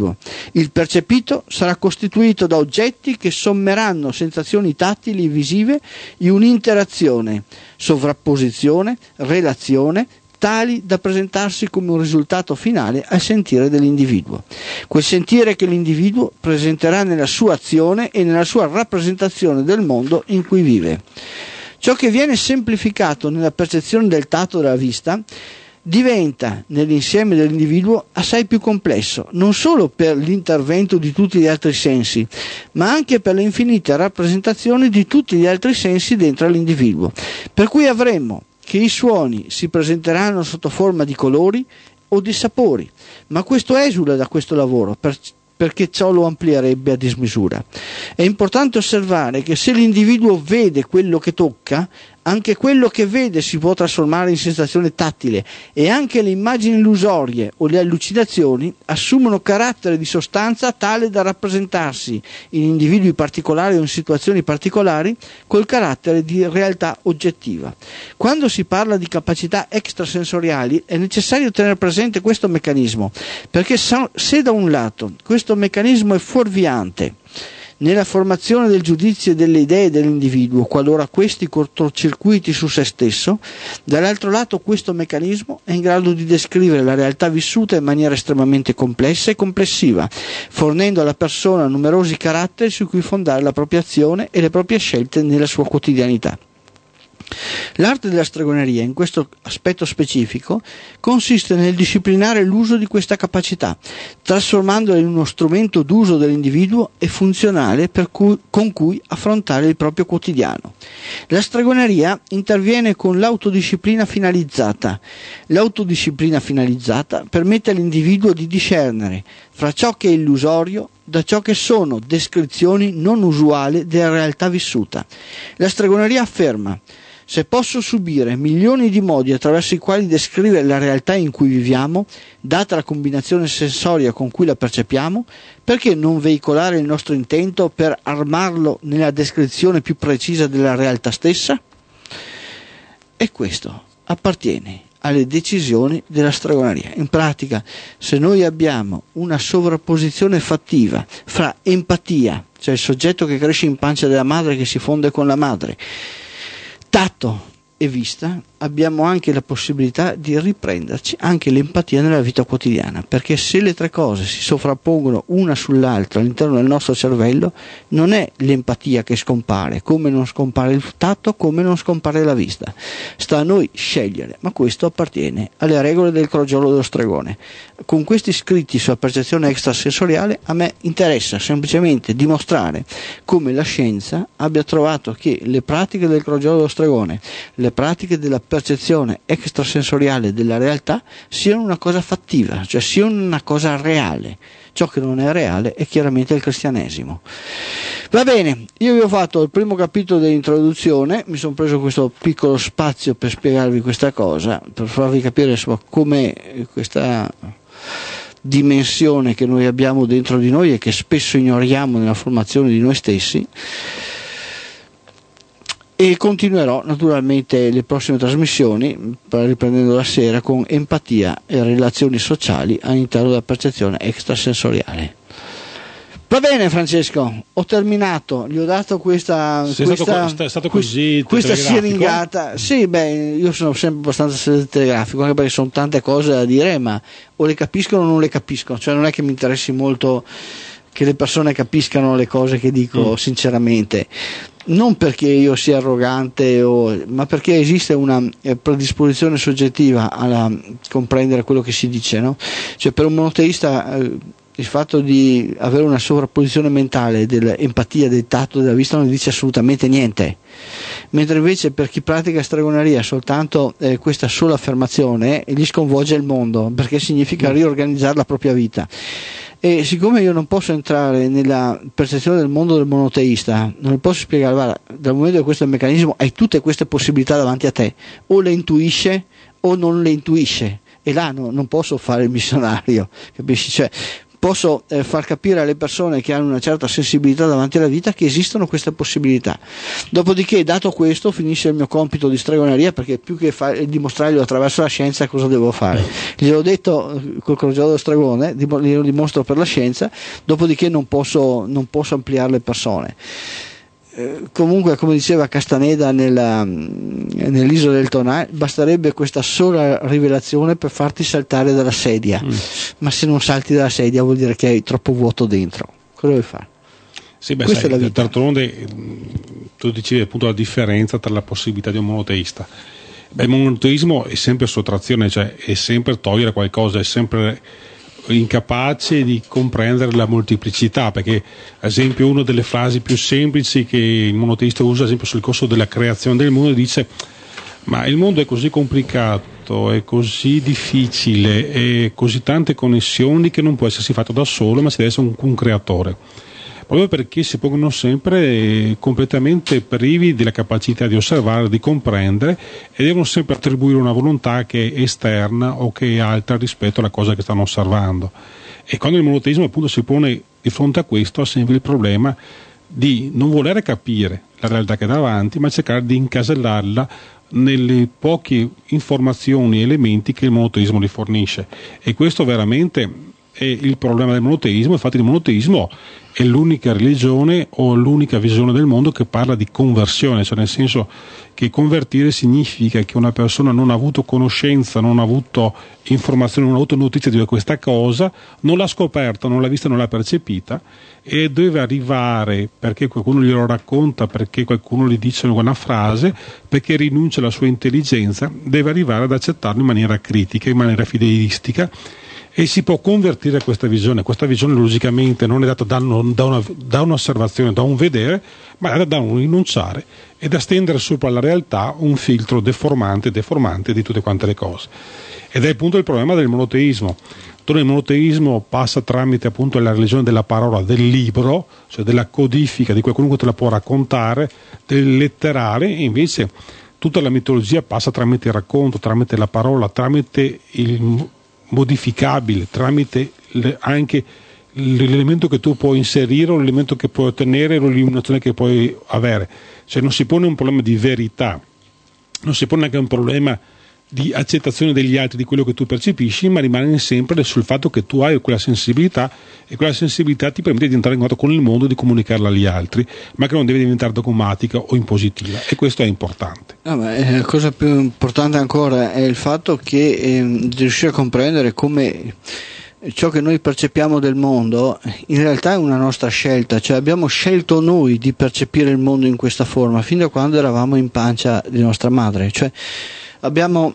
Il percepito sarà costituito da oggetti che sommeranno sensazioni tattili e visive in un'interazione, sovrapposizione, relazione, tali da presentarsi come un risultato finale al sentire dell'individuo. Quel sentire che l'individuo presenterà nella sua azione e nella sua rappresentazione del mondo in cui vive. Ciò che viene semplificato nella percezione del tatto della vista diventa nell'insieme dell'individuo assai più complesso, non solo per l'intervento di tutti gli altri sensi, ma anche per le infinite rappresentazioni di tutti gli altri sensi dentro all'individuo. Per cui avremo che i suoni si presenteranno sotto forma di colori o di sapori, ma questo esula da questo lavoro, perché ciò lo amplierebbe a dismisura. È importante osservare che se l'individuo vede quello che tocca, anche quello che vede si può trasformare in sensazione tattile e anche le immagini illusorie o le allucinazioni assumono carattere di sostanza tale da rappresentarsi in individui particolari o in situazioni particolari col carattere di realtà oggettiva. Quando si parla di capacità extrasensoriali è necessario tenere presente questo meccanismo, perché se da un lato questo meccanismo è fuorviante nella formazione del giudizio e delle idee dell'individuo, qualora questi cortocircuiti su se stesso, dall'altro lato questo meccanismo è in grado di descrivere la realtà vissuta in maniera estremamente complessa e complessiva, fornendo alla persona numerosi caratteri su cui fondare la propria azione e le proprie scelte nella sua quotidianità. L'arte della stregoneria, in questo aspetto specifico, consiste nel disciplinare l'uso di questa capacità, trasformandola in uno strumento d'uso dell'individuo e funzionale con cui affrontare il proprio quotidiano. La stregoneria interviene con l'autodisciplina finalizzata. L'autodisciplina finalizzata permette all'individuo di discernere fra ciò che è illusorio da ciò che sono descrizioni non usuali della realtà vissuta. La stregoneria afferma: se posso subire milioni di modi attraverso i quali descrivere la realtà in cui viviamo, data la combinazione sensoria con cui la percepiamo, perché non veicolare il nostro intento per armarlo nella descrizione più precisa della realtà stessa? E questo appartiene alle decisioni della stregoneria. In pratica, se noi abbiamo una sovrapposizione fattiva fra empatia, cioè il soggetto che cresce in pancia della madre che si fonde con la madre, tatto e vista, abbiamo anche la possibilità di riprenderci anche l'empatia nella vita quotidiana, perché se le tre cose si sovrappongono una sull'altra all'interno del nostro cervello, non è l'empatia che scompare, come non scompare il tatto, come non scompare la vista. Sta a noi scegliere, ma questo appartiene alle regole del crogiolo dello stregone. Con questi scritti sulla percezione extrasensoriale a me interessa semplicemente dimostrare come la scienza abbia trovato che le pratiche del crogiolo dello stregone, le pratiche della percezione extrasensoriale della realtà siano una cosa fattiva, cioè siano una cosa reale. Ciò che non è reale è chiaramente il cristianesimo. Va bene, io vi ho fatto il primo capitolo dell'introduzione, mi sono preso questo piccolo spazio per spiegarvi questa cosa, per farvi capire insomma come questa dimensione che noi abbiamo dentro di noi e che spesso ignoriamo nella formazione di noi stessi. E continuerò naturalmente le prossime trasmissioni, riprendendo la sera, con empatia e relazioni sociali all'interno della percezione extrasensoriale. Va bene Francesco, ho terminato, gli ho dato questa siringata. Sì, io sono sempre abbastanza telegrafico, anche perché sono tante cose da dire, ma o le capiscono o non le capiscono, cioè non è che mi interessi molto che le persone capiscano le cose che dico sinceramente. Non perché io sia arrogante, ma perché esiste una predisposizione soggettiva a comprendere quello che si dice, no? Cioè per un monoteista il fatto di avere una sovrapposizione mentale dell'empatia, del tatto, della vista non dice assolutamente niente, mentre invece per chi pratica stregoneria soltanto questa sola affermazione gli sconvolge il mondo, perché significa riorganizzare la propria vita. E siccome io non posso entrare nella percezione del mondo del monoteista, non le posso spiegare, guarda, dal momento che questo è il meccanismo, hai tutte queste possibilità davanti a te, o le intuisce o non le intuisce, e là non posso fare il missionario, capisci? Cioè, posso far capire alle persone che hanno una certa sensibilità davanti alla vita che esistono queste possibilità. Dopodiché, dato questo, finisce il mio compito di stregoneria, perché più che dimostrarglielo attraverso la scienza, cosa devo fare? Gliel'ho detto col crogiolo dello stregone, glielo dimostro per la scienza, dopodiché non posso ampliare le persone. Comunque, come diceva Castaneda nell'Isola del Tonà, basterebbe questa sola rivelazione per farti saltare dalla sedia, ma se non salti dalla sedia vuol dire che hai troppo vuoto dentro. Cosa vuoi fare? Sì, questa è la vita. D'altronde tu dicevi appunto la differenza tra la possibilità di un monoteista. Il monoteismo è sempre sottrazione, cioè è sempre togliere qualcosa, è sempre incapace di comprendere la molteplicità, perché ad esempio una delle frasi più semplici che il monoteista usa, ad esempio sul corso della creazione del mondo, dice: ma il mondo è così complicato, è così difficile, è così tante connessioni che non può essersi fatto da solo, ma si deve essere un creatore, proprio perché si pongono sempre completamente privi della capacità di osservare, di comprendere, e devono sempre attribuire una volontà che è esterna o che è alta rispetto alla cosa che stanno osservando. E quando il monoteismo appunto si pone di fronte a questo, ha sempre il problema di non volere capire la realtà che è davanti, ma cercare di incasellarla nelle poche informazioni e elementi che il monoteismo gli fornisce. E questo veramente è il problema del monoteismo. Infatti il monoteismo è l'unica religione o l'unica visione del mondo che parla di conversione, cioè nel senso che convertire significa che una persona non ha avuto conoscenza, non ha avuto informazione, non ha avuto notizia di questa cosa, non l'ha scoperta, non l'ha vista, non l'ha percepita e deve arrivare, perché qualcuno glielo racconta, perché qualcuno gli dice una frase, perché rinuncia alla sua intelligenza, deve arrivare ad accettarlo in maniera critica, in maniera fideistica, e si può convertire a questa visione. Questa visione logicamente non è data da un'osservazione, da un vedere, ma è da un rinunciare e da stendere sopra la realtà un filtro deformante di tutte quante le cose. Ed è appunto il problema del monoteismo, dove il monoteismo passa tramite appunto la religione della parola, del libro, cioè della codifica, di qualcuno che te la può raccontare, del letterale, e invece tutta la mitologia passa tramite il racconto, tramite la parola, tramite il modificabile, tramite anche l'elemento che tu puoi inserire o l'elemento che puoi ottenere o l'illuminazione che puoi avere. Cioè non si pone un problema di verità, non si pone anche un problema di accettazione degli altri, di quello che tu percepisci, ma rimane sempre sul fatto che tu hai quella sensibilità e quella sensibilità ti permette di entrare in contatto con il mondo e di comunicarla agli altri, ma che non deve diventare dogmatica o impositiva, e questo è importante. La cosa più importante ancora è il fatto che di riuscire a comprendere come ciò che noi percepiamo del mondo in realtà è una nostra scelta, cioè abbiamo scelto noi di percepire il mondo in questa forma fin da quando eravamo in pancia di nostra madre, cioè abbiamo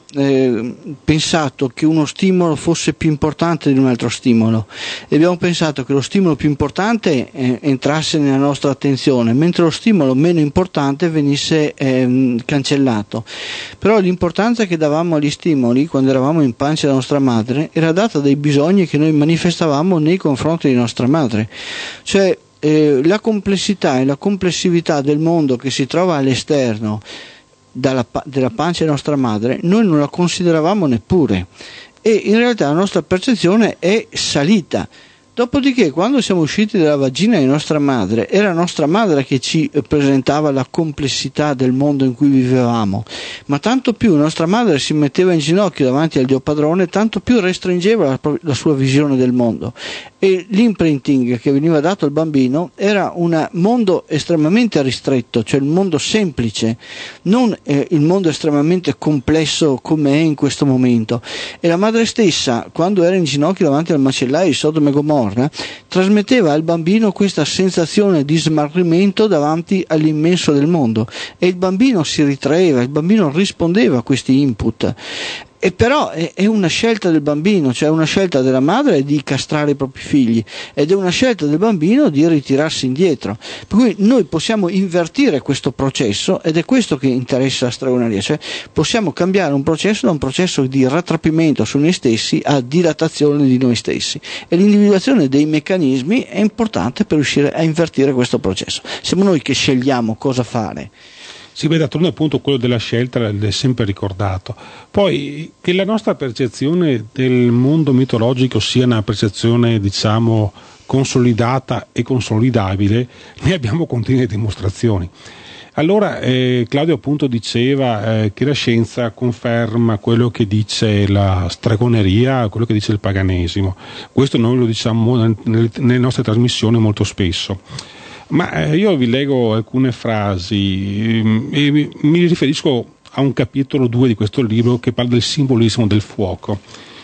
pensato che uno stimolo fosse più importante di un altro stimolo e abbiamo pensato che lo stimolo più importante entrasse nella nostra attenzione, mentre lo stimolo meno importante venisse cancellato. Però l'importanza che davamo agli stimoli quando eravamo in pancia della nostra madre era data dai bisogni che noi manifestavamo nei confronti di nostra madre, cioè la complessità e la complessività del mondo che si trova all'esterno della pancia della nostra madre noi non la consideravamo neppure, e in realtà la nostra percezione è salita. Dopodiché, quando siamo usciti dalla vagina di nostra madre, era nostra madre che ci presentava la complessità del mondo in cui vivevamo, ma tanto più nostra madre si metteva in ginocchio davanti al Dio Padrone, tanto più restringeva la sua visione del mondo. E l'imprinting che veniva dato al bambino era un mondo estremamente ristretto, cioè il mondo semplice, non il mondo estremamente complesso come è in questo momento. E la madre stessa, quando era in ginocchio davanti al macellaio di Sodoma e Gomorra, trasmetteva al bambino questa sensazione di smarrimento davanti all'immenso del mondo, e il bambino si ritraeva, il bambino rispondeva a questi input. E però è una scelta del bambino, cioè una scelta della madre di castrare i propri figli, ed è una scelta del bambino di ritirarsi indietro. Per cui noi possiamo invertire questo processo, ed è questo che interessa la stregoneria, cioè possiamo cambiare un processo da un processo di rattrapimento su noi stessi a dilatazione di noi stessi, e l'individuazione dei meccanismi è importante per riuscire a invertire questo processo. Siamo noi che scegliamo cosa fare. Si vede attorno appunto quello della scelta, è sempre ricordato. Poi che la nostra percezione del mondo mitologico sia una percezione, diciamo, consolidata e consolidabile, ne abbiamo continue dimostrazioni. Allora Claudio appunto diceva che la scienza conferma quello che dice la stregoneria, quello che dice il paganesimo. Questo noi lo diciamo nelle nostre trasmissioni molto spesso. Ma io vi leggo alcune frasi e mi riferisco a un capitolo 2 di questo libro che parla del simbolismo del fuoco,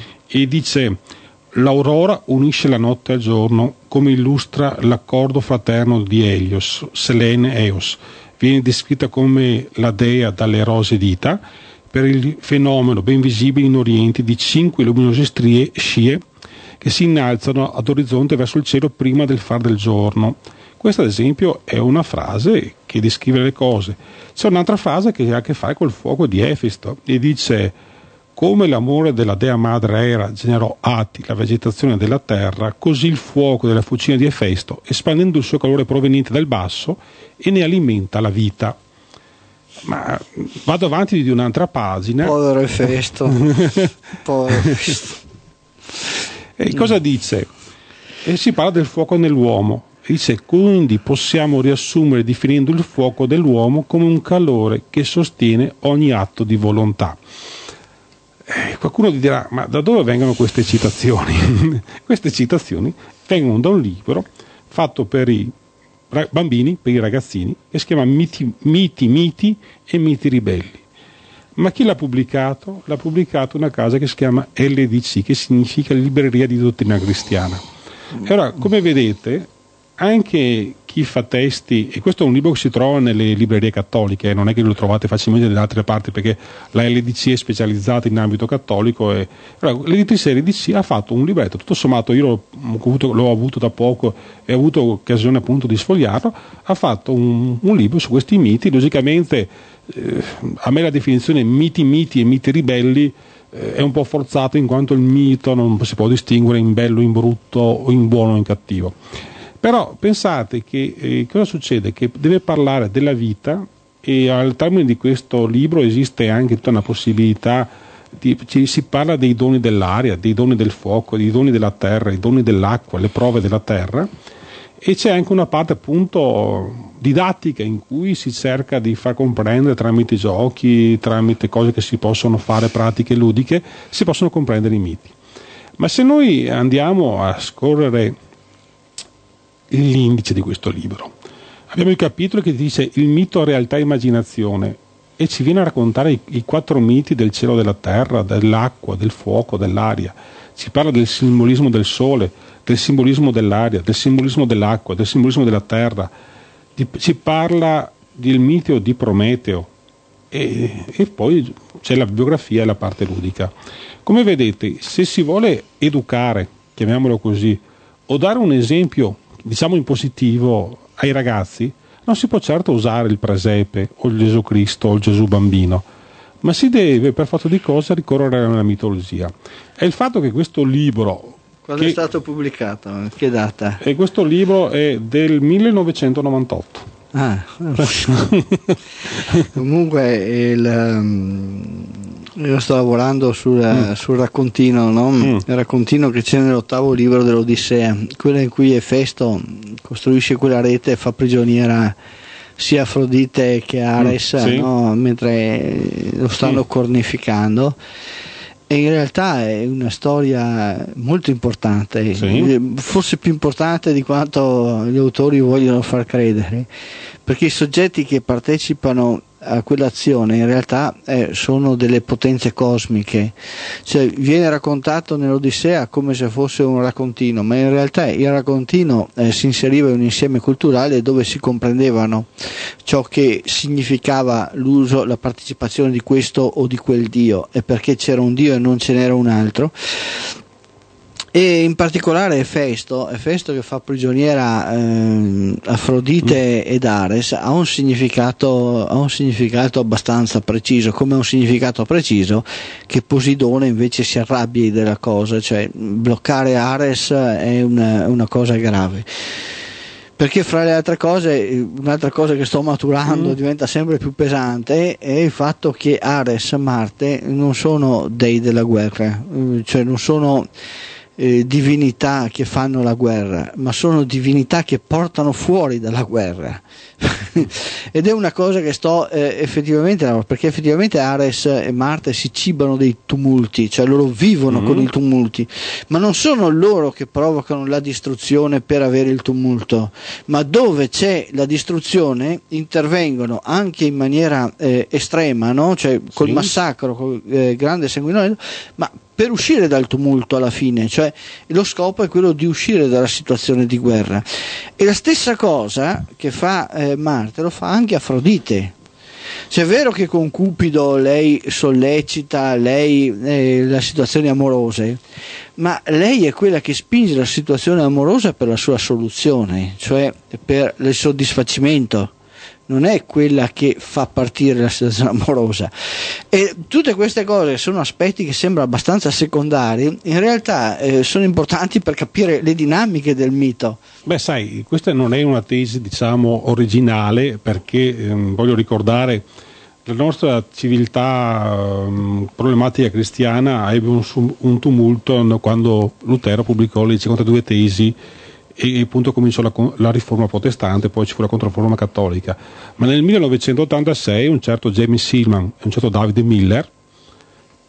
e dice: l'aurora unisce la notte al giorno, come illustra l'accordo fraterno di Helios, Selene, Eos. Viene descritta come la dea dalle rose dita per il fenomeno ben visibile in Oriente di 5 luminose scie che si innalzano ad orizzonte verso il cielo prima del far del giorno. Questa, ad esempio, è una frase che descrive le cose. C'è un'altra frase che ha a che fare col fuoco di Efisto e dice: come l'amore della dea madre Era generò Ati, la vegetazione della terra, così il fuoco della fucina di Efesto, espandendo il suo calore proveniente dal basso, e ne alimenta la vita. Ma vado avanti di un'altra pagina. Povero Efesto. Povero Efesto. E cosa dice? E si parla del fuoco nell'uomo. Dice: quindi possiamo riassumere definendo il fuoco dell'uomo come un calore che sostiene ogni atto di volontà. Qualcuno ti dirà: ma da dove vengono queste citazioni? Queste citazioni vengono da un libro fatto per i bambini, per i ragazzini, che si chiama Miti e miti ribelli. Ma chi l'ha pubblicato? L'ha pubblicato una casa che si chiama LDC, che significa Libreria di Dottrina Cristiana. E ora, come vedete, anche chi fa testi, e questo è un libro che si trova nelle librerie cattoliche, non è che lo trovate facilmente da altre parti, perché la LDC è specializzata in ambito cattolico, e allora, l'editrice LDC ha fatto un libretto, tutto sommato io l'ho avuto da poco e ho avuto occasione appunto di sfogliarlo, ha fatto un libro su questi miti. Logicamente a me la definizione miti e miti ribelli è un po' forzato, in quanto il mito non si può distinguere in bello, in brutto, o in buono o in cattivo. Però pensate che cosa succede? Che deve parlare della vita, e al termine di questo libro esiste anche tutta una possibilità, si parla dei doni dell'aria, dei doni del fuoco, dei doni della terra, i doni dell'acqua, le prove della terra, e c'è anche una parte appunto didattica in cui si cerca di far comprendere, tramite giochi, tramite cose che si possono fare, pratiche ludiche, si possono comprendere i miti. Ma se noi andiamo a scorrere l'indice di questo libro, abbiamo il capitolo che dice il mito, realtà e immaginazione, e ci viene a raccontare i 4 miti del cielo e della terra, dell'acqua, del fuoco, dell'aria. Si parla del simbolismo del sole, del simbolismo dell'aria, del simbolismo dell'acqua, del simbolismo della terra. Si parla del mito di Prometeo, e poi c'è la biografia e la parte ludica. Come vedete, se si vuole educare, chiamiamolo così, o dare un esempio, diciamo in positivo, ai ragazzi, non si può certo usare il presepe o il Gesù Cristo o il Gesù bambino, ma si deve per fatto di cosa ricorrere alla mitologia. È il fatto che questo libro, quando è stato pubblicato? Che data? E questo libro è del 1998. Comunque io sto lavorando sul raccontino, no? Il raccontino che c'è nell'8° libro dell'Odissea, quello in cui Efesto costruisce quella rete e fa prigioniera sia Afrodite che Ares, no? Mentre lo stanno cornificando. E in realtà è una storia molto importante, forse più importante di quanto gli autori vogliono far credere, perché i soggetti che partecipano a quell'azione in realtà sono delle potenze cosmiche, cioè viene raccontato nell'Odissea come se fosse un raccontino, ma in realtà il raccontino si inseriva in un insieme culturale dove si comprendevano ciò che significava l'uso, la partecipazione di questo o di quel dio, e perché c'era un dio e non ce n'era un altro. E in particolare Efesto che fa prigioniera Afrodite ed Ares ha un significato abbastanza preciso, come un significato preciso che Poseidone invece si arrabbia della cosa, cioè bloccare Ares è una cosa grave. Perché fra le altre cose, un'altra cosa che sto maturando diventa sempre più pesante, è il fatto che Ares e Marte non sono dei della guerra, cioè non sono divinità che fanno la guerra, ma sono divinità che portano fuori dalla guerra. Ed è una cosa che sto effettivamente, perché effettivamente Ares e Marte si cibano dei tumulti, cioè loro vivono con i tumulti, ma non sono loro che provocano la distruzione per avere il tumulto, ma dove c'è la distruzione intervengono anche in maniera estrema, no? Cioè col massacro, col grande sanguinario, ma per uscire dal tumulto alla fine, cioè lo scopo è quello di uscire dalla situazione di guerra. E la stessa cosa che fa Marte lo fa anche Afrodite. Cioè è vero che con Cupido lei sollecita le situazioni amorose, ma lei è quella che spinge la situazione amorosa per la sua soluzione, cioè per il soddisfacimento. Non è quella che fa partire la situazione amorosa. E tutte queste cose sono aspetti che sembrano abbastanza secondari, in realtà sono importanti per capire le dinamiche del mito. Beh, sai, questa non è una tesi, diciamo, originale, perché voglio ricordare la nostra civiltà problematica cristiana ebbe un tumulto quando Lutero pubblicò le 52 tesi, e appunto cominciò la riforma protestante, poi ci fu la controforma cattolica. Ma nel 1986 un certo James Hillman e un certo David Miller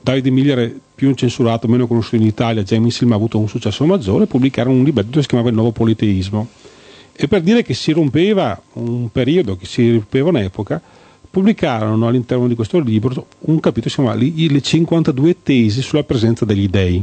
Davide Migliere, più incensurato, meno conosciuto in Italia, James Silma ha avuto un successo maggiore, pubblicarono un libretto che si chiamava Il nuovo politeismo. E per dire che si rompeva un periodo, che si rompeva un'epoca, pubblicarono all'interno di questo libro un capitolo che si chiamava Le 52 tesi sulla presenza degli dei.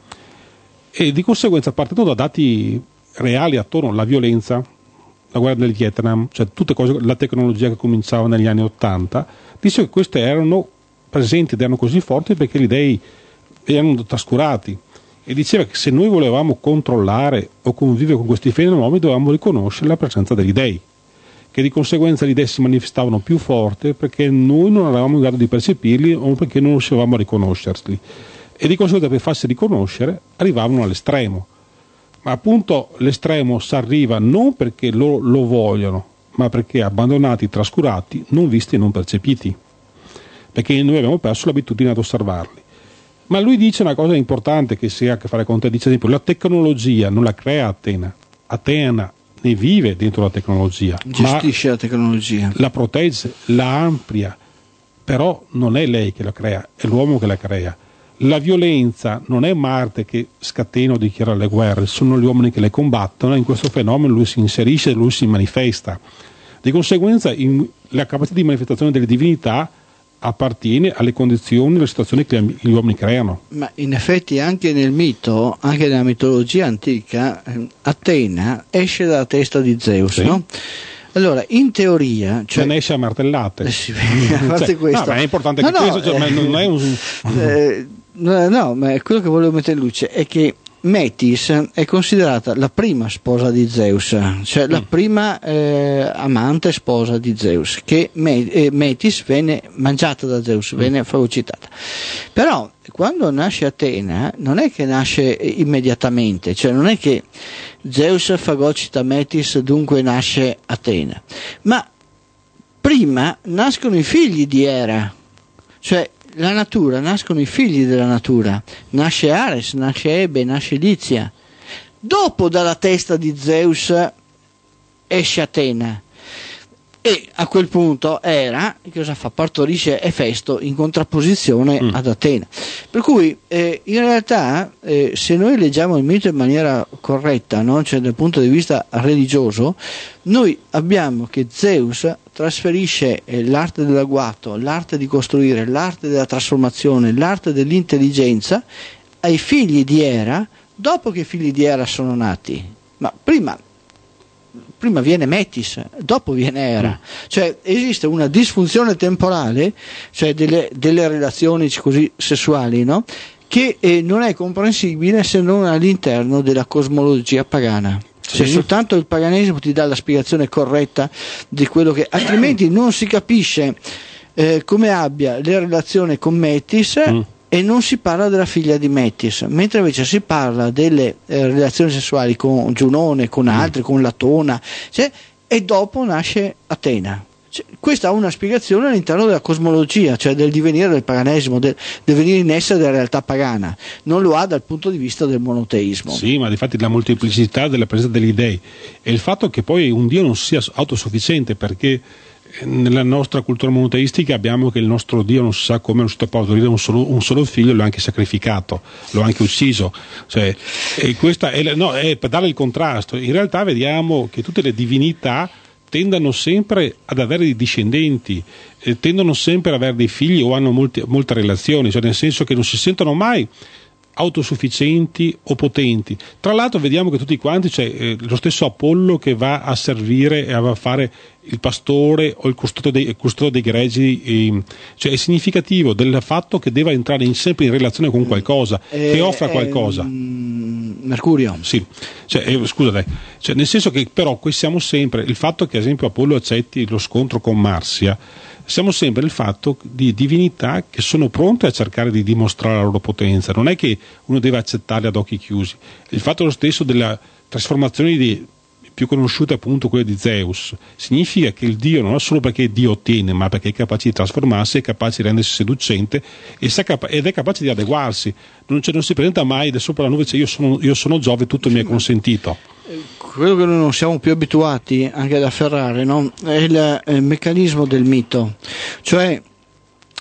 E di conseguenza, partendo da dati reali attorno alla violenza, la guerra del Vietnam, cioè tutte cose, la tecnologia che cominciava negli anni '80, dice che queste erano presenti ed erano così forti perché gli dei erano trascurati, e diceva che se noi volevamo controllare o convivere con questi fenomeni dovevamo riconoscere la presenza degli dei, che di conseguenza gli dei si manifestavano più forte perché noi non eravamo in grado di percepirli o perché non riuscivamo a riconoscerli, e di conseguenza per farsi riconoscere arrivavano all'estremo. Ma appunto l'estremo si arriva non perché lo vogliono, ma perché abbandonati, trascurati, non visti e non percepiti, perché noi abbiamo perso l'abitudine ad osservarli. Ma lui dice una cosa importante che si ha a che fare con te, dice ad esempio la tecnologia non la crea Atena, Atena ne vive dentro la tecnologia, gestisce la tecnologia, la protegge, la amplia, però non è lei che la crea, è l'uomo che la crea. La violenza non è Marte che scatena o dichiara le guerre, sono gli uomini che le combattono, e in questo fenomeno lui si inserisce, lui si manifesta. Di conseguenza la capacità di manifestazione delle divinità appartiene alle condizioni, alle situazioni che gli uomini creano. Ma in effetti anche nel mito, anche nella mitologia antica, Atena esce dalla testa di Zeus, sì. No? Allora, in teoria, cioè, non esce a martellate. Sì, a parte questo. No, ma è importante che questo, cioè, non è un... no, ma quello che volevo mettere in luce è che Metis è considerata la prima sposa di Zeus, cioè la prima amante sposa di Zeus, che Metis venne mangiata da Zeus, venne fagocitata. Però quando nasce Atena non è che nasce immediatamente, cioè non è che Zeus fagocita Metis, dunque nasce Atena, ma prima nascono i figli di Era, cioè la natura, nascono i figli della natura, nasce Ares, nasce Ebe, nasce Lizia. Dopo dalla testa di Zeus esce Atena, e a quel punto Era cosa fa? Partorisce Efesto in contrapposizione ad Atena. Per cui in realtà se noi leggiamo il mito in maniera corretta, no? Cioè dal punto di vista religioso, noi abbiamo che Zeus trasferisce l'arte dell'agguato, l'arte di costruire, l'arte della trasformazione, l'arte dell'intelligenza ai figli di Era dopo che i figli di Era sono nati. Ma prima viene Metis, dopo viene Era, cioè esiste una disfunzione temporale, cioè delle relazioni così sessuali, no? Che non è comprensibile se non all'interno della cosmologia pagana. Se soltanto il paganesimo ti dà la spiegazione corretta di quello che, altrimenti non si capisce come abbia le relazioni con Metis e non si parla della figlia di Metis, mentre invece si parla delle relazioni sessuali con Giunone, con altri, con Latona, cioè, e dopo nasce Atena. Cioè, questa ha una spiegazione all'interno della cosmologia, cioè del divenire del paganesimo, del venire in essere della realtà pagana, non lo ha dal punto di vista del monoteismo. Sì, ma difatti la molteplicità della presenza degli dei e il fatto che poi un Dio non sia autosufficiente, perché nella nostra cultura monoteistica abbiamo che il nostro Dio non si sa come è riuscito a partorire un solo figlio, lo ha anche sacrificato, lo ha anche ucciso, cioè, e questa è per dare il contrasto. In realtà vediamo che tutte le divinità tendono sempre ad avere dei discendenti, tendono sempre ad avere dei figli o hanno molte relazioni, cioè nel senso che non si sentono mai autosufficienti o potenti. Tra l'altro vediamo che tutti quanti, cioè lo stesso Apollo che va a servire e va a fare il pastore o il custode dei greggi, cioè è significativo del fatto che deve entrare sempre in relazione con qualcosa, che offra qualcosa. Mercurio. Sì, cioè, scusate, cioè, nel senso che però qui siamo sempre, il fatto che ad esempio Apollo accetti lo scontro con Marsia, siamo sempre il fatto di divinità che sono pronte a cercare di dimostrare la loro potenza, non è che uno deve accettarle ad occhi chiusi. Il fatto lo stesso della trasformazione più conosciute appunto quelle di Zeus, significa che il Dio non è solo perché Dio ottiene, ma perché è capace di trasformarsi, è capace di rendersi seducente ed è capace di adeguarsi, non si presenta mai da sopra la nube, cioè io sono Giove, tutto mi è consentito. Quello che noi non siamo più abituati anche ad afferrare, no? È il meccanismo del mito, cioè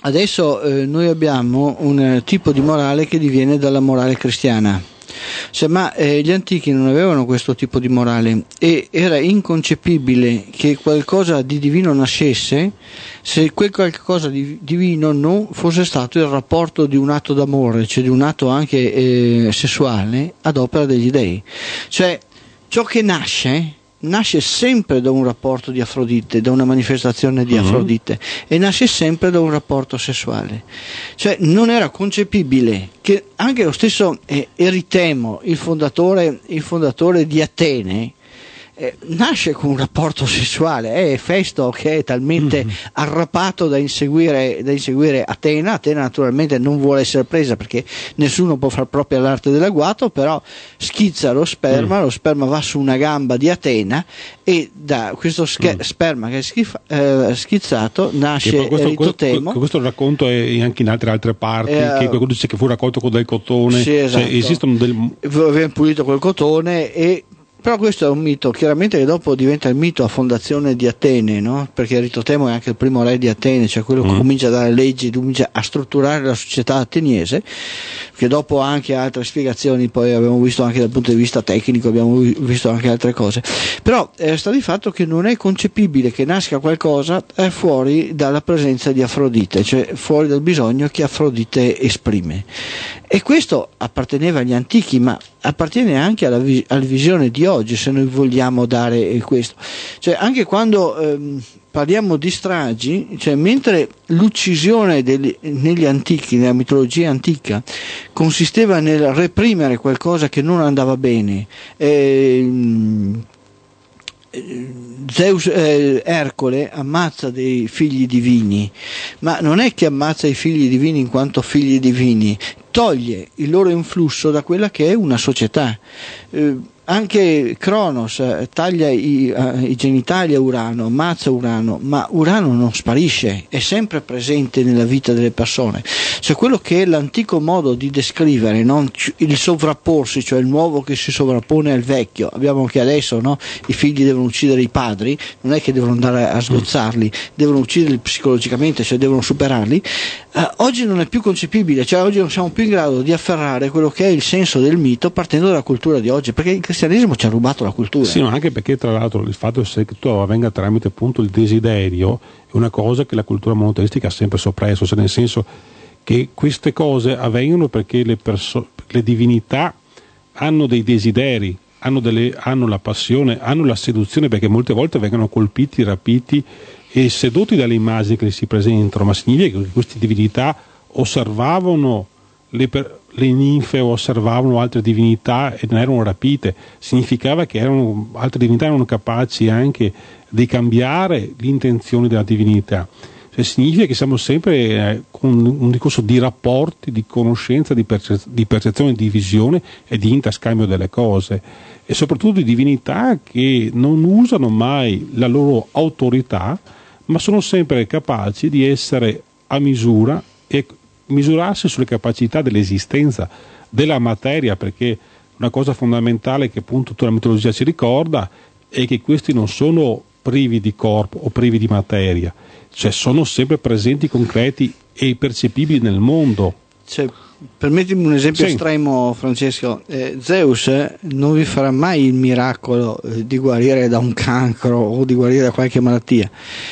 Adesso noi abbiamo un tipo di morale che diviene dalla morale cristiana. Ma gli antichi non avevano questo tipo di morale e era inconcepibile che qualcosa di divino nascesse se quel qualcosa di divino non fosse stato il rapporto di un atto d'amore, cioè di un atto anche sessuale ad opera degli dei. Cioè ciò che nasce sempre da un rapporto di Afrodite, da una manifestazione di Afrodite, e nasce sempre da un rapporto sessuale. Cioè non era concepibile che anche lo stesso Eritemo, il fondatore di Atene, nasce con un rapporto sessuale. È Festo che è talmente arrapato da inseguire Atena naturalmente non vuole essere presa perché nessuno può far propria l'arte dell'agguato, però schizza lo sperma va su una gamba di Atena e da questo sperma che è schizzato nasce Eritotemo. Questo racconto è anche in altre parti, che qualcuno dice che fu raccolto con del cotone, sì, esatto. Cioè, esistono viene pulito col cotone però questo è un mito, chiaramente, che dopo diventa il mito a fondazione di Atene, no? Perché Eritotemo è anche il primo re di Atene, cioè quello che comincia a dare leggi, comincia a strutturare la società ateniese, che dopo anche altre spiegazioni poi abbiamo visto anche dal punto di vista tecnico, abbiamo visto anche altre cose. Però sta di fatto che non è concepibile che nasca qualcosa fuori dalla presenza di Afrodite, cioè fuori dal bisogno che Afrodite esprime. E questo apparteneva agli antichi, ma appartiene anche alla visione di oggi, se noi vogliamo dare questo. Cioè anche quando parliamo di stragi, cioè mentre l'uccisione negli antichi, nella mitologia antica, consisteva nel reprimere qualcosa che non andava bene, Ercole ammazza dei figli divini, ma non è che ammazza i figli divini in quanto figli divini, toglie il loro influsso da quella che è una società. Anche Cronos taglia i genitali a Urano, ammazza Urano, ma Urano non sparisce, è sempre presente nella vita delle persone. Cioè quello che è l'antico modo di descrivere, no? Il sovrapporsi, cioè il nuovo che si sovrappone al vecchio. Abbiamo anche adesso, no? I figli devono uccidere i padri, non è che devono andare a sgozzarli, devono ucciderli psicologicamente, cioè devono superarli. Oggi non è più concepibile, cioè oggi non siamo più in grado di afferrare quello che è il senso del mito partendo dalla cultura di oggi, perché il cristianesimo ci ha rubato la cultura. Sì, ma anche perché tra l'altro il fatto che tutto avvenga tramite appunto il desiderio è una cosa che la cultura monoteistica ha sempre soppresso, cioè nel senso che queste cose avvengono perché le divinità hanno dei desideri, hanno la passione, hanno la seduzione, perché molte volte vengono colpiti, rapiti e sedotti dalle immagini che si presentano, ma significa che queste divinità osservavano le ninfe o osservavano altre divinità e ne erano rapite. Significava che altre divinità erano capaci anche di cambiare le intenzioni della divinità. Cioè, significa che siamo sempre con un discorso di rapporti, di conoscenza, di percezione, di visione e di interscambio delle cose, e soprattutto di divinità che non usano mai la loro autorità, ma sono sempre capaci di essere a misura e misurarsi sulle capacità dell'esistenza della materia, perché una cosa fondamentale che appunto tutta la mitologia ci ricorda è che questi non sono privi di corpo o privi di materia, cioè sono sempre presenti, concreti e percepibili nel mondo. Cioè, permettimi un esempio estremo, Francesco. Zeus non vi farà mai il miracolo di guarire da un cancro o di guarire da qualche malattia,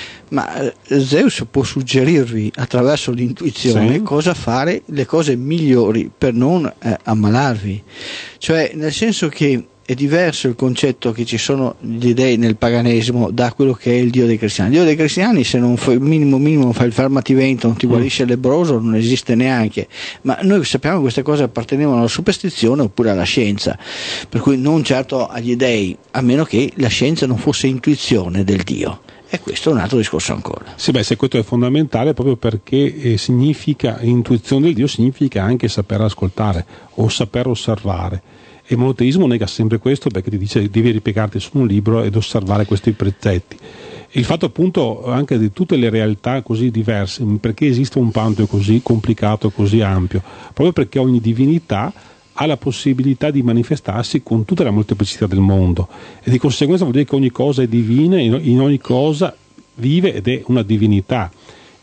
ma Zeus può suggerirvi attraverso l'intuizione cosa fare, le cose migliori per non ammalarvi. Cioè, nel senso che è diverso il concetto che ci sono gli dei nel paganesimo da quello che è il Dio dei cristiani. Il Dio dei cristiani, se non fai il minimo fai il fermativento, non ti guarisce il lebbroso, non esiste neanche. Ma noi sappiamo che queste cose appartenevano alla superstizione oppure alla scienza, per cui non certo agli dei, a meno che la scienza non fosse intuizione del Dio. E questo è un altro discorso ancora. Sì, se questo è fondamentale proprio perché significa, intuizione del Dio significa anche saper ascoltare o saper osservare. E il monoteismo nega sempre questo, perché ti dice devi ripiegarti su un libro ed osservare questi precetti. Il fatto appunto anche di tutte le realtà così diverse, perché esiste un pantheon così complicato, così ampio, proprio perché ogni divinità ha la possibilità di manifestarsi con tutta la molteplicità del mondo, e di conseguenza vuol dire che ogni cosa è divina, in ogni cosa vive ed è una divinità,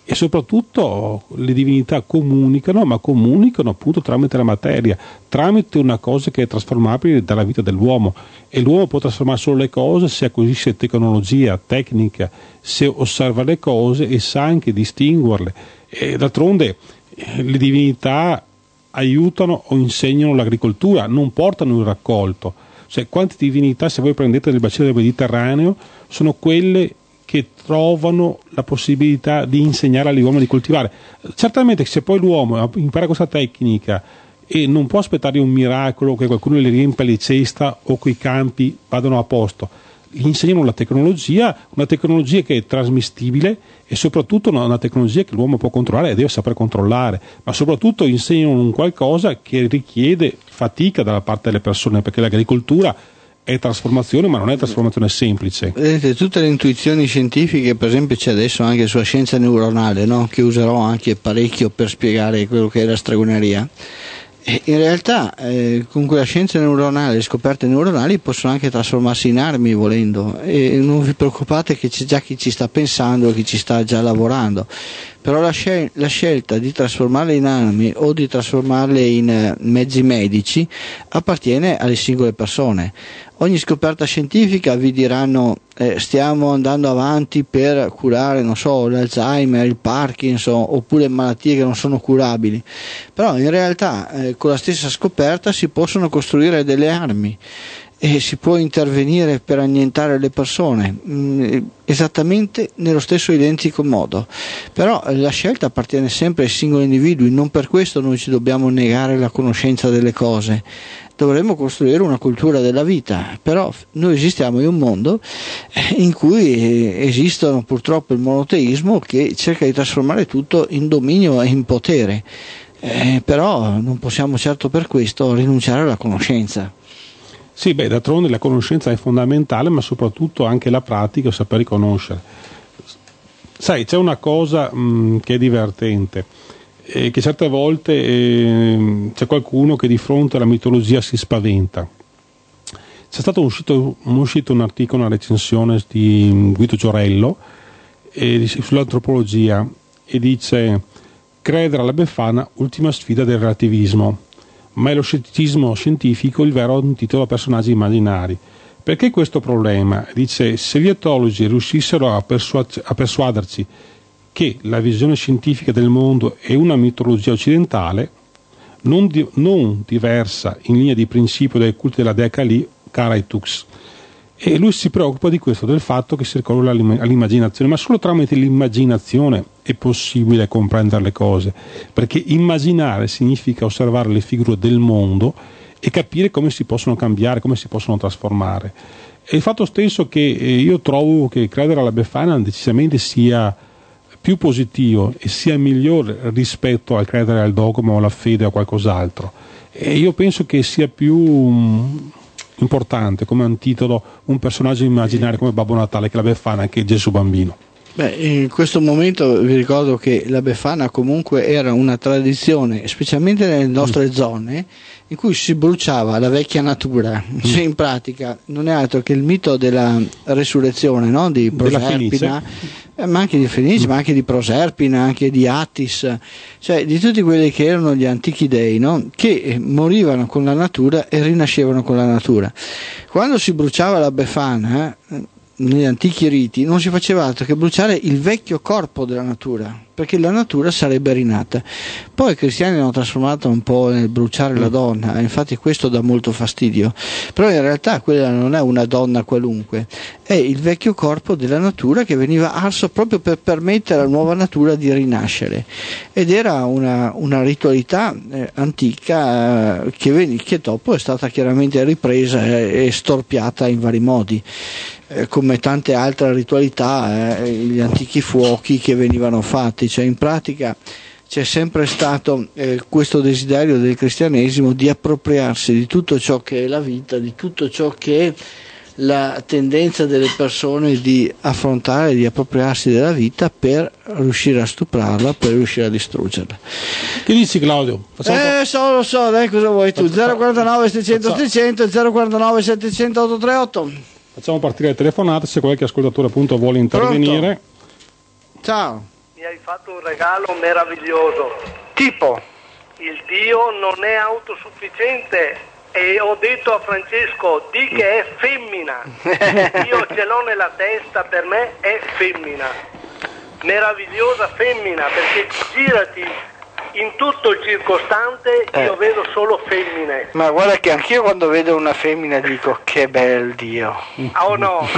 e soprattutto le divinità comunicano, ma comunicano appunto tramite la materia, tramite una cosa che è trasformabile dalla vita dell'uomo, e l'uomo può trasformare solo le cose se acquisisce tecnologia, tecnica, se osserva le cose e sa anche distinguerle. E d'altronde le divinità aiutano o insegnano l'agricoltura, non portano il raccolto. Cioè, quante divinità, se voi prendete nel bacino del Mediterraneo, sono quelle che trovano la possibilità di insegnare agli uomini di coltivare. Certamente se poi l'uomo impara questa tecnica e non può aspettare un miracolo che qualcuno le riempia le cesta o che i campi vadano a posto, gli insegnano la tecnologia, una tecnologia che è trasmissibile e soprattutto una tecnologia che l'uomo può controllare e deve saper controllare, ma soprattutto insegnano un qualcosa che richiede fatica dalla parte delle persone, perché l'agricoltura è trasformazione, ma non è trasformazione semplice. Vedete, tutte le intuizioni scientifiche, per esempio c'è adesso anche sulla scienza neuronale, no? Che userò anche parecchio per spiegare quello che è la stregoneria. In realtà con quella scienza neuronale, le scoperte neuronali possono anche trasformarsi in armi volendo, e non vi preoccupate che c'è già chi ci sta pensando, chi ci sta già lavorando, però la scelta di trasformarle in armi o di trasformarle in mezzi medici appartiene alle singole persone. Ogni scoperta scientifica vi diranno stiamo andando avanti per curare, non so, l'Alzheimer, il Parkinson, oppure malattie che non sono curabili, però in realtà con la stessa scoperta si possono costruire delle armi e si può intervenire per annientare le persone esattamente nello stesso identico modo, però la scelta appartiene sempre ai singoli individui. Non per questo noi ci dobbiamo negare la conoscenza delle cose, dovremmo costruire una cultura della vita, però noi esistiamo in un mondo in cui esistono purtroppo il monoteismo che cerca di trasformare tutto in dominio e in potere, però non possiamo certo per questo rinunciare alla conoscenza. Sì, d'altronde la conoscenza è fondamentale, ma soprattutto anche la pratica, saper riconoscere. Sai, c'è una cosa che è divertente, che certe volte c'è qualcuno che di fronte alla mitologia si spaventa. C'è stato uscito un articolo, una recensione di Guido Giorello sull'antropologia, e dice: credere alla Befana, ultima sfida del relativismo. Ma è lo scetticismo scientifico il vero antitolo a personaggi immaginari. Perché questo problema? Dice: se gli etologi riuscissero a persuaderci che la visione scientifica del mondo è una mitologia occidentale, non diversa in linea di principio dai culti della dea Kali, Kara e Tux. E lui si preoccupa di questo, del fatto che si ricorre all'immaginazione, ma solo tramite l'immaginazione è possibile comprendere le cose, perché immaginare significa osservare le figure del mondo e capire come si possono cambiare, come si possono trasformare. E il fatto stesso che io trovo che credere alla Befana decisamente sia più positivo e sia migliore rispetto al credere al dogma o alla fede o qualcos'altro, e io penso che sia più importante come antitolo un personaggio immaginario come Babbo Natale che la Befana, che Gesù bambino. In questo momento vi ricordo che la Befana comunque era una tradizione, specialmente nelle nostre zone, in cui si bruciava la vecchia natura, cioè in pratica non è altro che il mito della resurrezione, no? Di Proserpina, ma anche di Fenice, ma anche di Proserpina, anche di Attis, cioè di tutti quelli che erano gli antichi dei, no? Che morivano con la natura e rinascevano con la natura. Quando si bruciava la Befana, negli antichi riti non si faceva altro che bruciare il vecchio corpo della natura, perché la natura sarebbe rinata. Poi i cristiani hanno trasformato un po' nel bruciare la donna, infatti questo dà molto fastidio, però in realtà quella non è una donna qualunque, è il vecchio corpo della natura che veniva arso proprio per permettere alla nuova natura di rinascere, ed era una ritualità antica che dopo è stata chiaramente ripresa e storpiata in vari modi. Come tante altre ritualità, gli antichi fuochi che venivano fatti, cioè in pratica c'è sempre stato questo desiderio del cristianesimo di appropriarsi di tutto ciò che è la vita, di tutto ciò che è la tendenza delle persone di affrontare, di appropriarsi della vita per riuscire a stuprarla, per riuscire a distruggerla. Che dici, Claudio? Lo so, dai, cosa vuoi tu? 049 700 800 049 700 838. Facciamo partire le telefonate se qualche ascoltatore appunto vuole intervenire. Pronto? Ciao. mi hai fatto un regalo meraviglioso. Tipo? Il Dio non è autosufficiente e ho detto a Francesco, di che è femmina. Io ce l'ho nella testa, per me è femmina. Meravigliosa femmina, perché girati in tutto il circostante, io vedo solo femmine. Ma guarda che anch'io quando vedo una femmina dico che bel Dio. Oh no.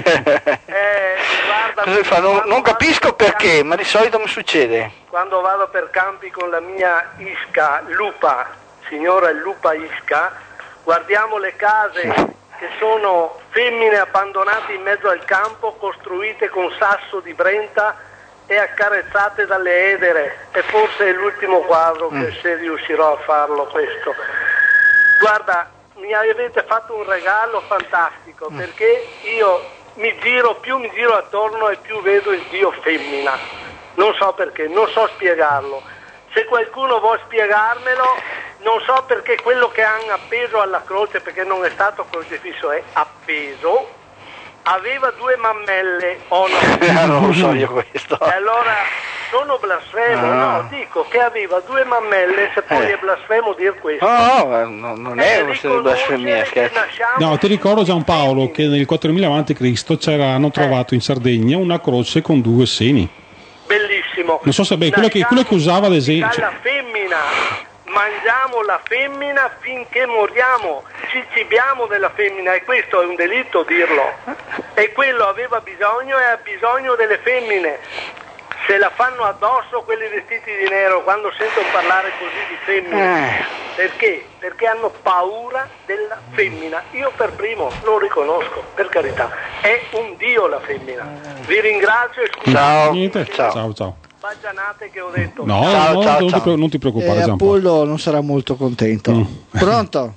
Guarda, non capisco perché, ma di solito mi succede. Quando vado per campi con la mia Isca, Lupa, signora Lupa Isca, guardiamo le case che sono femmine abbandonate in mezzo al campo, costruite con sasso di Brenta e accarezzate dalle edere, e forse è l'ultimo quadro che se riuscirò a farlo questo. Guarda, mi avete fatto un regalo fantastico, perché io più mi giro attorno e più vedo il Dio femmina. Non so perché, non so spiegarlo. Se qualcuno vuol spiegarmelo, non so perché quello che hanno appeso alla croce, perché non è stato crocifisso, è appeso, aveva 2 mammelle o no? Non lo so io questo. E allora sono blasfemo, no, dico che aveva 2 mammelle, se poi è blasfemo dir questo. No, non è una blasfemia, scherzo. No, ti ricordo Giampaolo che nel 4000 a.C. hanno trovato in Sardegna una croce con 2 seni. Bellissimo. Non so se quello che usava ad esempio. Dalla femmina, mangiamo la femmina finché moriamo, ci cibiamo della femmina, e questo è un delitto dirlo. E quello aveva bisogno e ha bisogno delle femmine. Se la fanno addosso quelli vestiti di nero quando sentono parlare così di femmine. Perché? Perché hanno paura della femmina. Io per primo lo riconosco, per carità. È un dio la femmina. Vi ringrazio e scusate. Ciao. Baggianate che ho detto. No, non ti preoccupare, Giampaolo. Apollo non sarà molto contento. Pronto?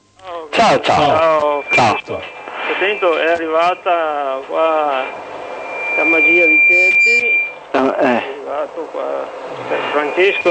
Ciao. Sento, è arrivata qua la magia di Certi. È arrivato qua Francesco,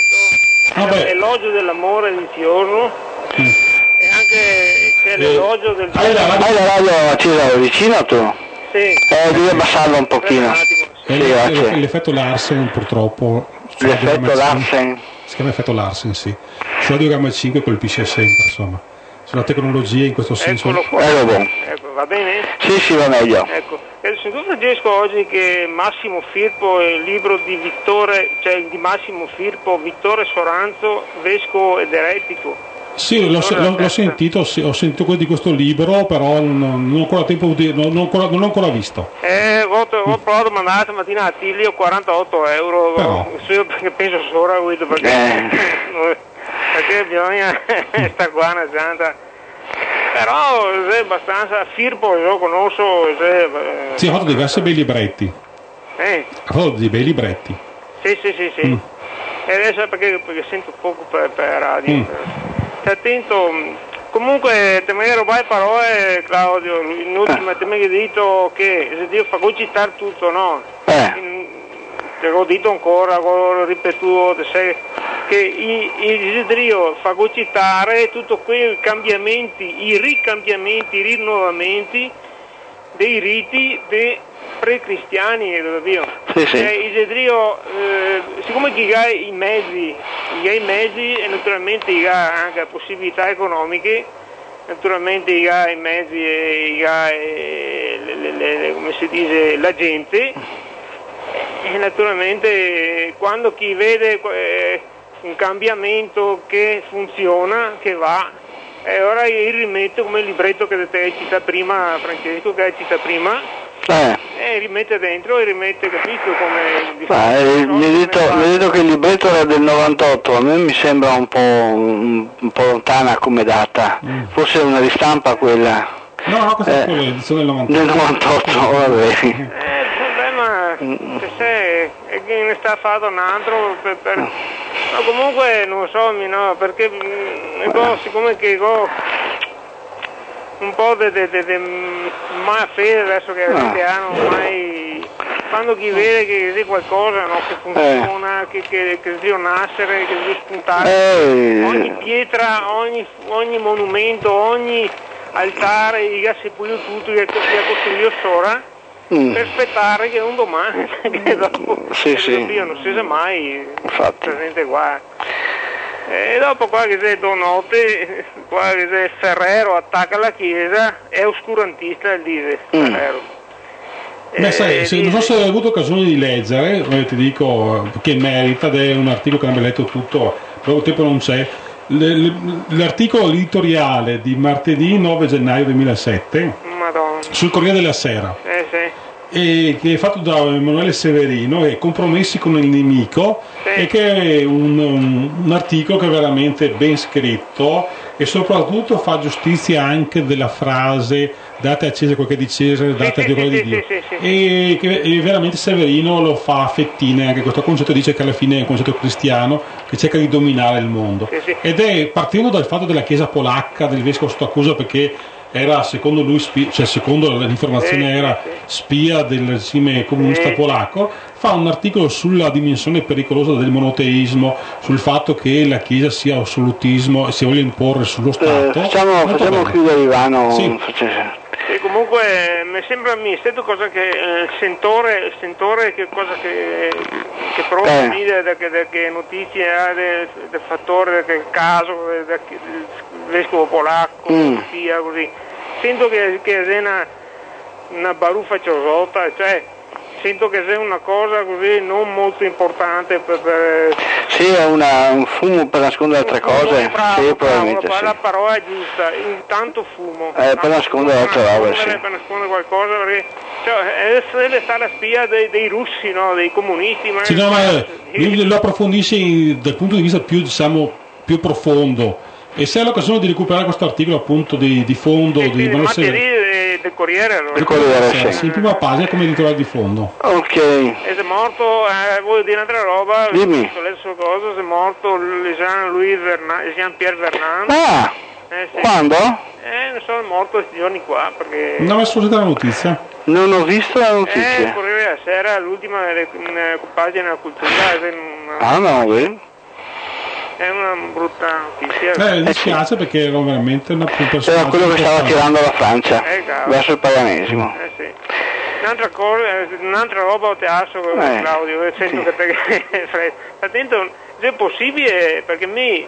elogio dell'amore delizioso, e anche c'è l'elogio del hai la radio accesa vicino tu? Sì. Devi abbassarla un pochino. L'effetto Larsen purtroppo. L'effetto Larsen? Si chiama effetto Larsen, sì. Su Radio Gamma 5 colpisce sempre, insomma. Sulla tecnologia in questo senso. Ecco, va bene? Sì, va meglio. Ecco. Sento Francesco oggi che Massimo Firpo, il libro di Massimo Firpo, Vittore Soranzo, vescovo ed eretico. Sì, l'ho sentito, ho sentito di questo libro, però non ho ancora tempo non l'ho ancora visto. Ho provato a mandare stamattina a Tilio 48 euro, perché penso solo a guido, perché bisogna sta qua una santa. Però è abbastanza Firpo, lo conosco. Sì, ha fatto diversi bei libretti. Ha fatto dei bei libretti. Sì. E adesso perché sento poco per radio. Stai attento. Comunque te mi hai rubato parole, Claudio. In ultima te mi hai detto che se Dio fa citare tutto, no? Te l'ho detto ancora, l'ho ripetuto, che il Dio fa citare tutto quei cambiamenti, i ricambiamenti, i rinnovamenti dei riti dei pre-cristiani e Dio. Il Dio, siccome chi ha i mezzi e naturalmente chi ha anche possibilità economiche, naturalmente chi ha i mezzi e chi ha come si dice, la gente, e naturalmente quando chi vede un cambiamento che funziona, che va, e ora io rimetto come il libretto che te hai citato prima, Francesco, che hai citato prima, e rimette dentro e rimette, capito come mi ha detto che il libretto era del 98, a me mi sembra un po' lontana come data, forse è una ristampa quella. No, questa è l'edizione del 98, vabbè. Il problema è che ne sta fatto un altro no, comunque non so, perché siccome che un po' di mai fede adesso che hanno mai, quando chi vede che c'è qualcosa, no, che funziona, che deve nascere, che deve spuntare, ogni pietra, ogni monumento, ogni altare, che ha sepolto tutto, che ha costruito sopra, per aspettare che un domani, che dopo Dio non si sa mai, presente qua. E dopo qua che sei Donotti, qua che sei Ferrero attacca la chiesa, è oscurantista, dice Ferrero. Beh, sai, se non so se hai avuto occasione di leggere, ti dico che merita, ed è un articolo che abbiamo letto tutto, proprio tempo non c'è, l'articolo editoriale di martedì 9 gennaio 2007 sul Corriere della Sera, e che è fatto da Emanuele Severino, e Compromessi con il nemico, e che è un articolo che è veramente ben scritto, e soprattutto fa giustizia anche della frase date a Cesare quel che è di Cesare, date a Dio quello di Dio, e veramente Severino lo fa a fettine anche questo concetto, dice che alla fine è un concetto cristiano che cerca di dominare il mondo, ed è partendo dal fatto della chiesa polacca, del vescovo sotto accusa perché era, secondo lui, secondo l'informazione era spia del regime comunista polacco, fa un articolo sulla dimensione pericolosa del monoteismo, sul fatto che la Chiesa sia assolutismo e si voglia imporre sullo Stato. Facciamo chiudere Ivano. Sì. E comunque mi sembra questa cosa che il sentore che cosa che prova da che notizie ha del fattore, del caso del vescovo polacco, sia così. Sento che è una baruffa ciosota, cioè sento che è una cosa così non molto importante per sì, è un fumo per nascondere altre cose. Bravo, sì, probabilmente sì. La parola è giusta, intanto fumo. Per nascondere altre robe, sì. Per nascondere qualcosa, perché deve stare la spia dei russi, no? Dei comunisti. Sì, no, ma lo approfondisci dal punto di vista più, diciamo, più profondo. E se hai l'occasione di recuperare questo articolo appunto di fondo di del Corriere, allora. Del Corriere, sì, in prima pagina come editoriale di fondo. Ok. E se è morto, voglio dire un'altra roba, dimmi. Cosa, se è morto Jean-Pierre Vernant. Ah, sì. Quando? Non so, è morto questi giorni qua, perché... Non mi è sfuggita la notizia? Non ho visto la notizia. Il Corriere della Sera, l'ultima pagina della cultura. No, beh. È una brutta notizia. Mi dispiace perché era veramente una persona. Era quello che stava tirando la Francia verso il paganesimo. Sì. Un'altra roba te asso, Claudio, sento che te attento, se è possibile, perché mi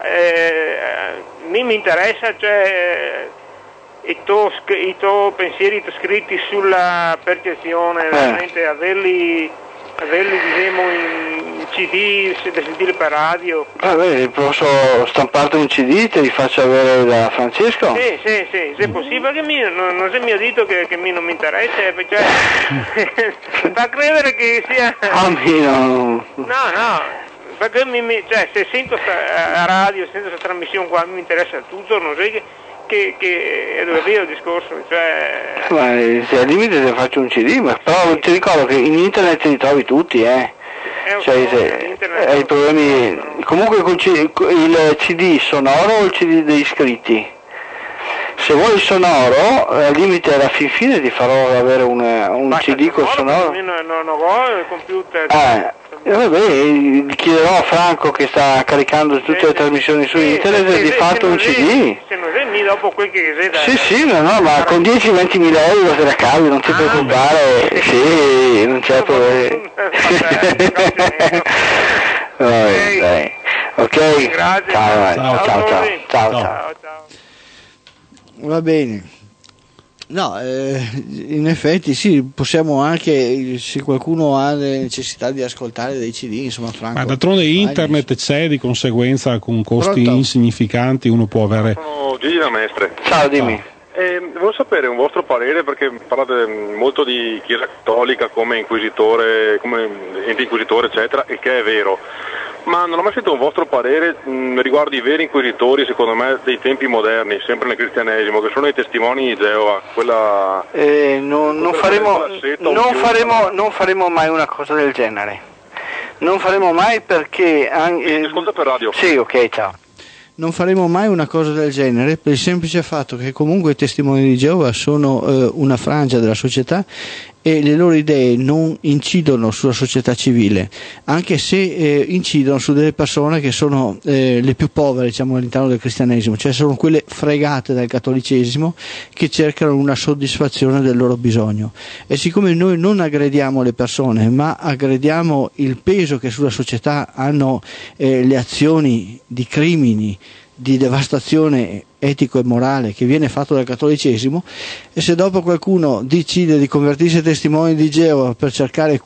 interessa, cioè i tuoi pensieri scritti sulla percezione, veramente averli diciamo in CD, da sentire per radio. Vabbè, posso stamparti un CD, te li faccio avere da Francesco? Sì, se è possibile, perché non si mi ha detto che non mi interessa, cioè, fa credere che sia... No, perché cioè, se sento a radio, sento questa trasmissione qua, mi interessa tutto, non so che è dove via il discorso, cioè... Ma se al limite te faccio un CD, però ti ricordo che in internet li trovi tutti, cioè, i problemi... Comunque il CD sonoro o il CD degli iscritti? Se vuoi il sonoro, al limite alla fine ti farò avere un CD col sonoro. Non ho il computer. Vabbè, chiederò a Franco che sta caricando tutte le trasmissioni su internet di fatto un CD. Se non sei dopo quel che sei Sì, no, ma con 10-20 mila euro te la cavi, non ti preoccupare. Sì, non c'è problema. Dai. Ok, grazie. Ciao. Va bene. No, in effetti sì, possiamo anche, se qualcuno ha le necessità di ascoltare dei CD, insomma, Franco. Ma d'altronde internet c'è, di conseguenza con costi insignificanti uno può avere. Sono Gigi da Mestre. Ciao, dimmi. Volevo sapere un vostro parere, perché parlate molto di Chiesa Cattolica come inquisitore, come ente inquisitore, eccetera, e che è vero. Ma non ho mai sentito un vostro parere riguardo i veri inquisitori, secondo me, dei tempi moderni, sempre nel cristianesimo, che sono i testimoni di Geova. Non faremo mai una cosa del genere. Non faremo mai perché... ascolta per radio. Sì, ok, ciao. Non faremo mai una cosa del genere per il semplice fatto che comunque i testimoni di Geova sono una frangia della società e le loro idee non incidono sulla società civile, anche se incidono su delle persone che sono le più povere, diciamo, all'interno del cristianesimo, cioè sono quelle fregate dal cattolicesimo che cercano una soddisfazione del loro bisogno. E siccome noi non aggrediamo le persone, ma aggrediamo il peso che sulla società hanno le azioni di crimini, di devastazione etico e morale che viene fatto dal cattolicesimo, e se dopo qualcuno decide di convertirsi a testimoni di Geova per cercare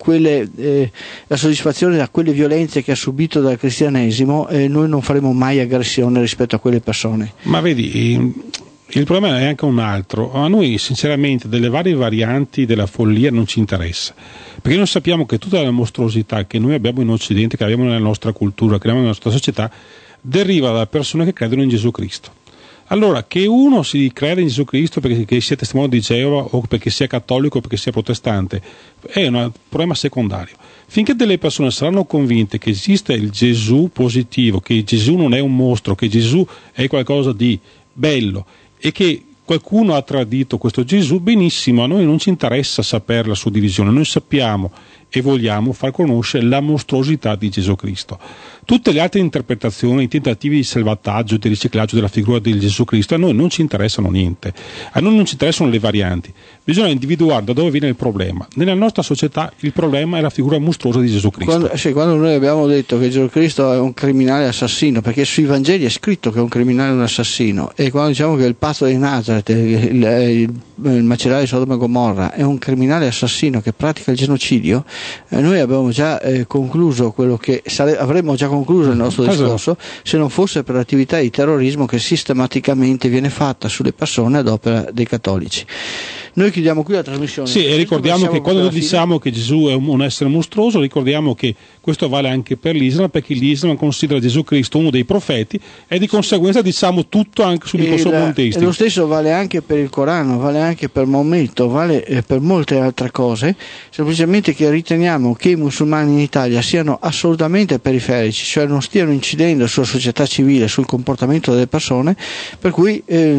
la soddisfazione da quelle violenze che ha subito dal cristianesimo, noi non faremo mai aggressione rispetto a quelle persone. Ma vedi, il problema è anche un altro. A noi sinceramente delle varie varianti della follia non ci interessa, perché noi sappiamo che tutta la mostruosità che noi abbiamo in Occidente, che abbiamo nella nostra cultura, che abbiamo nella nostra società, deriva da persone che credono in Gesù Cristo. Allora, che uno si creda in Gesù Cristo perché sia testimone di Geova o perché sia cattolico o perché sia protestante è un problema secondario. Finché delle persone saranno convinte che esiste il Gesù positivo, che Gesù non è un mostro, che Gesù è qualcosa di bello e che qualcuno ha tradito questo Gesù, benissimo, a noi non ci interessa sapere la sua divisione, noi sappiamo e vogliamo far conoscere la mostruosità di Gesù Cristo. Tutte le altre interpretazioni, i tentativi di salvataggio, di riciclaggio della figura di Gesù Cristo, a noi non ci interessano niente, a noi non ci interessano le varianti, bisogna individuare da dove viene il problema. Nella nostra società il problema è la figura mostruosa di Gesù Cristo. Quando noi abbiamo detto che Gesù Cristo è un criminale assassino, perché sui Vangeli è scritto che è un criminale e un assassino, e quando diciamo che il pazzo di Nazareth, il macellaio di Sodoma e Gomorra è un criminale assassino che pratica il genocidio, noi abbiamo già concluso quello che avremmo già concluso il nostro discorso se non fosse per l'attività di terrorismo che sistematicamente viene fatta sulle persone ad opera dei cattolici. Noi chiudiamo qui la trasmissione. Sì, e ricordiamo che quando diciamo che Gesù è un essere mostruoso, ricordiamo che questo vale anche per l'Islam, perché l'Islam considera Gesù Cristo uno dei profeti e di conseguenza diciamo tutto anche sui monteisti. Lo stesso vale anche per il Corano, vale anche per Maometto, vale per molte altre cose, semplicemente che riteniamo che i musulmani in Italia siano assolutamente periferici, cioè non stiano incidendo sulla società civile, sul comportamento delle persone, per cui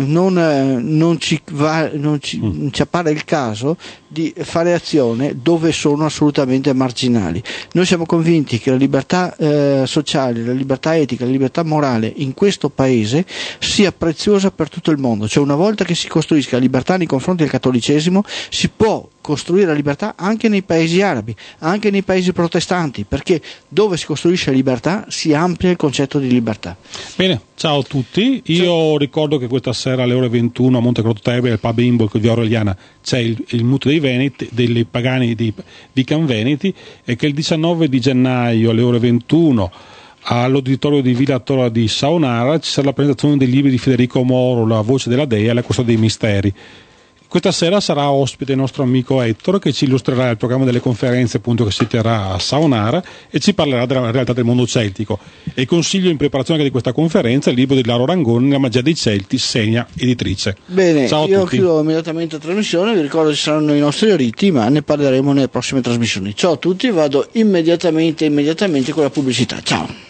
non ci appare il caso di fare azione dove sono assolutamente marginali. Noi siamo convinti che la libertà sociale, la libertà etica, la libertà morale in questo paese sia preziosa per tutto il mondo, cioè una volta che si costruisca la libertà nei confronti del cattolicesimo si può costruire la libertà anche nei paesi arabi, anche nei paesi protestanti, perché dove si costruisce la libertà si amplia il concetto di libertà. Bene, ciao a tutti, io ricordo che questa sera alle ore 21 a Monte Croto Tebe, al Pub Imbol con via Aureliana, c'è il mutuo dei Veneti, dei pagani di Canveneti, e che il 19 di gennaio alle ore 21 all'auditorio di Villa Torre di Saonara ci sarà la presentazione dei libri di Federico Moro, La voce della Dea e La costa dei misteri. Questa sera sarà ospite il nostro amico Ettore, che ci illustrerà il programma delle conferenze appunto che si terrà a Saonara e ci parlerà della realtà del mondo celtico. E consiglio in preparazione anche di questa conferenza il libro di Lauro Rangoni, La magia dei Celti, Segna editrice. Bene, ciao a io tutti. chiudo immediatamente la trasmissione, vi ricordo ci saranno i nostri riti, ma ne parleremo nelle prossime trasmissioni. Ciao a tutti, vado immediatamente con la pubblicità. Ciao.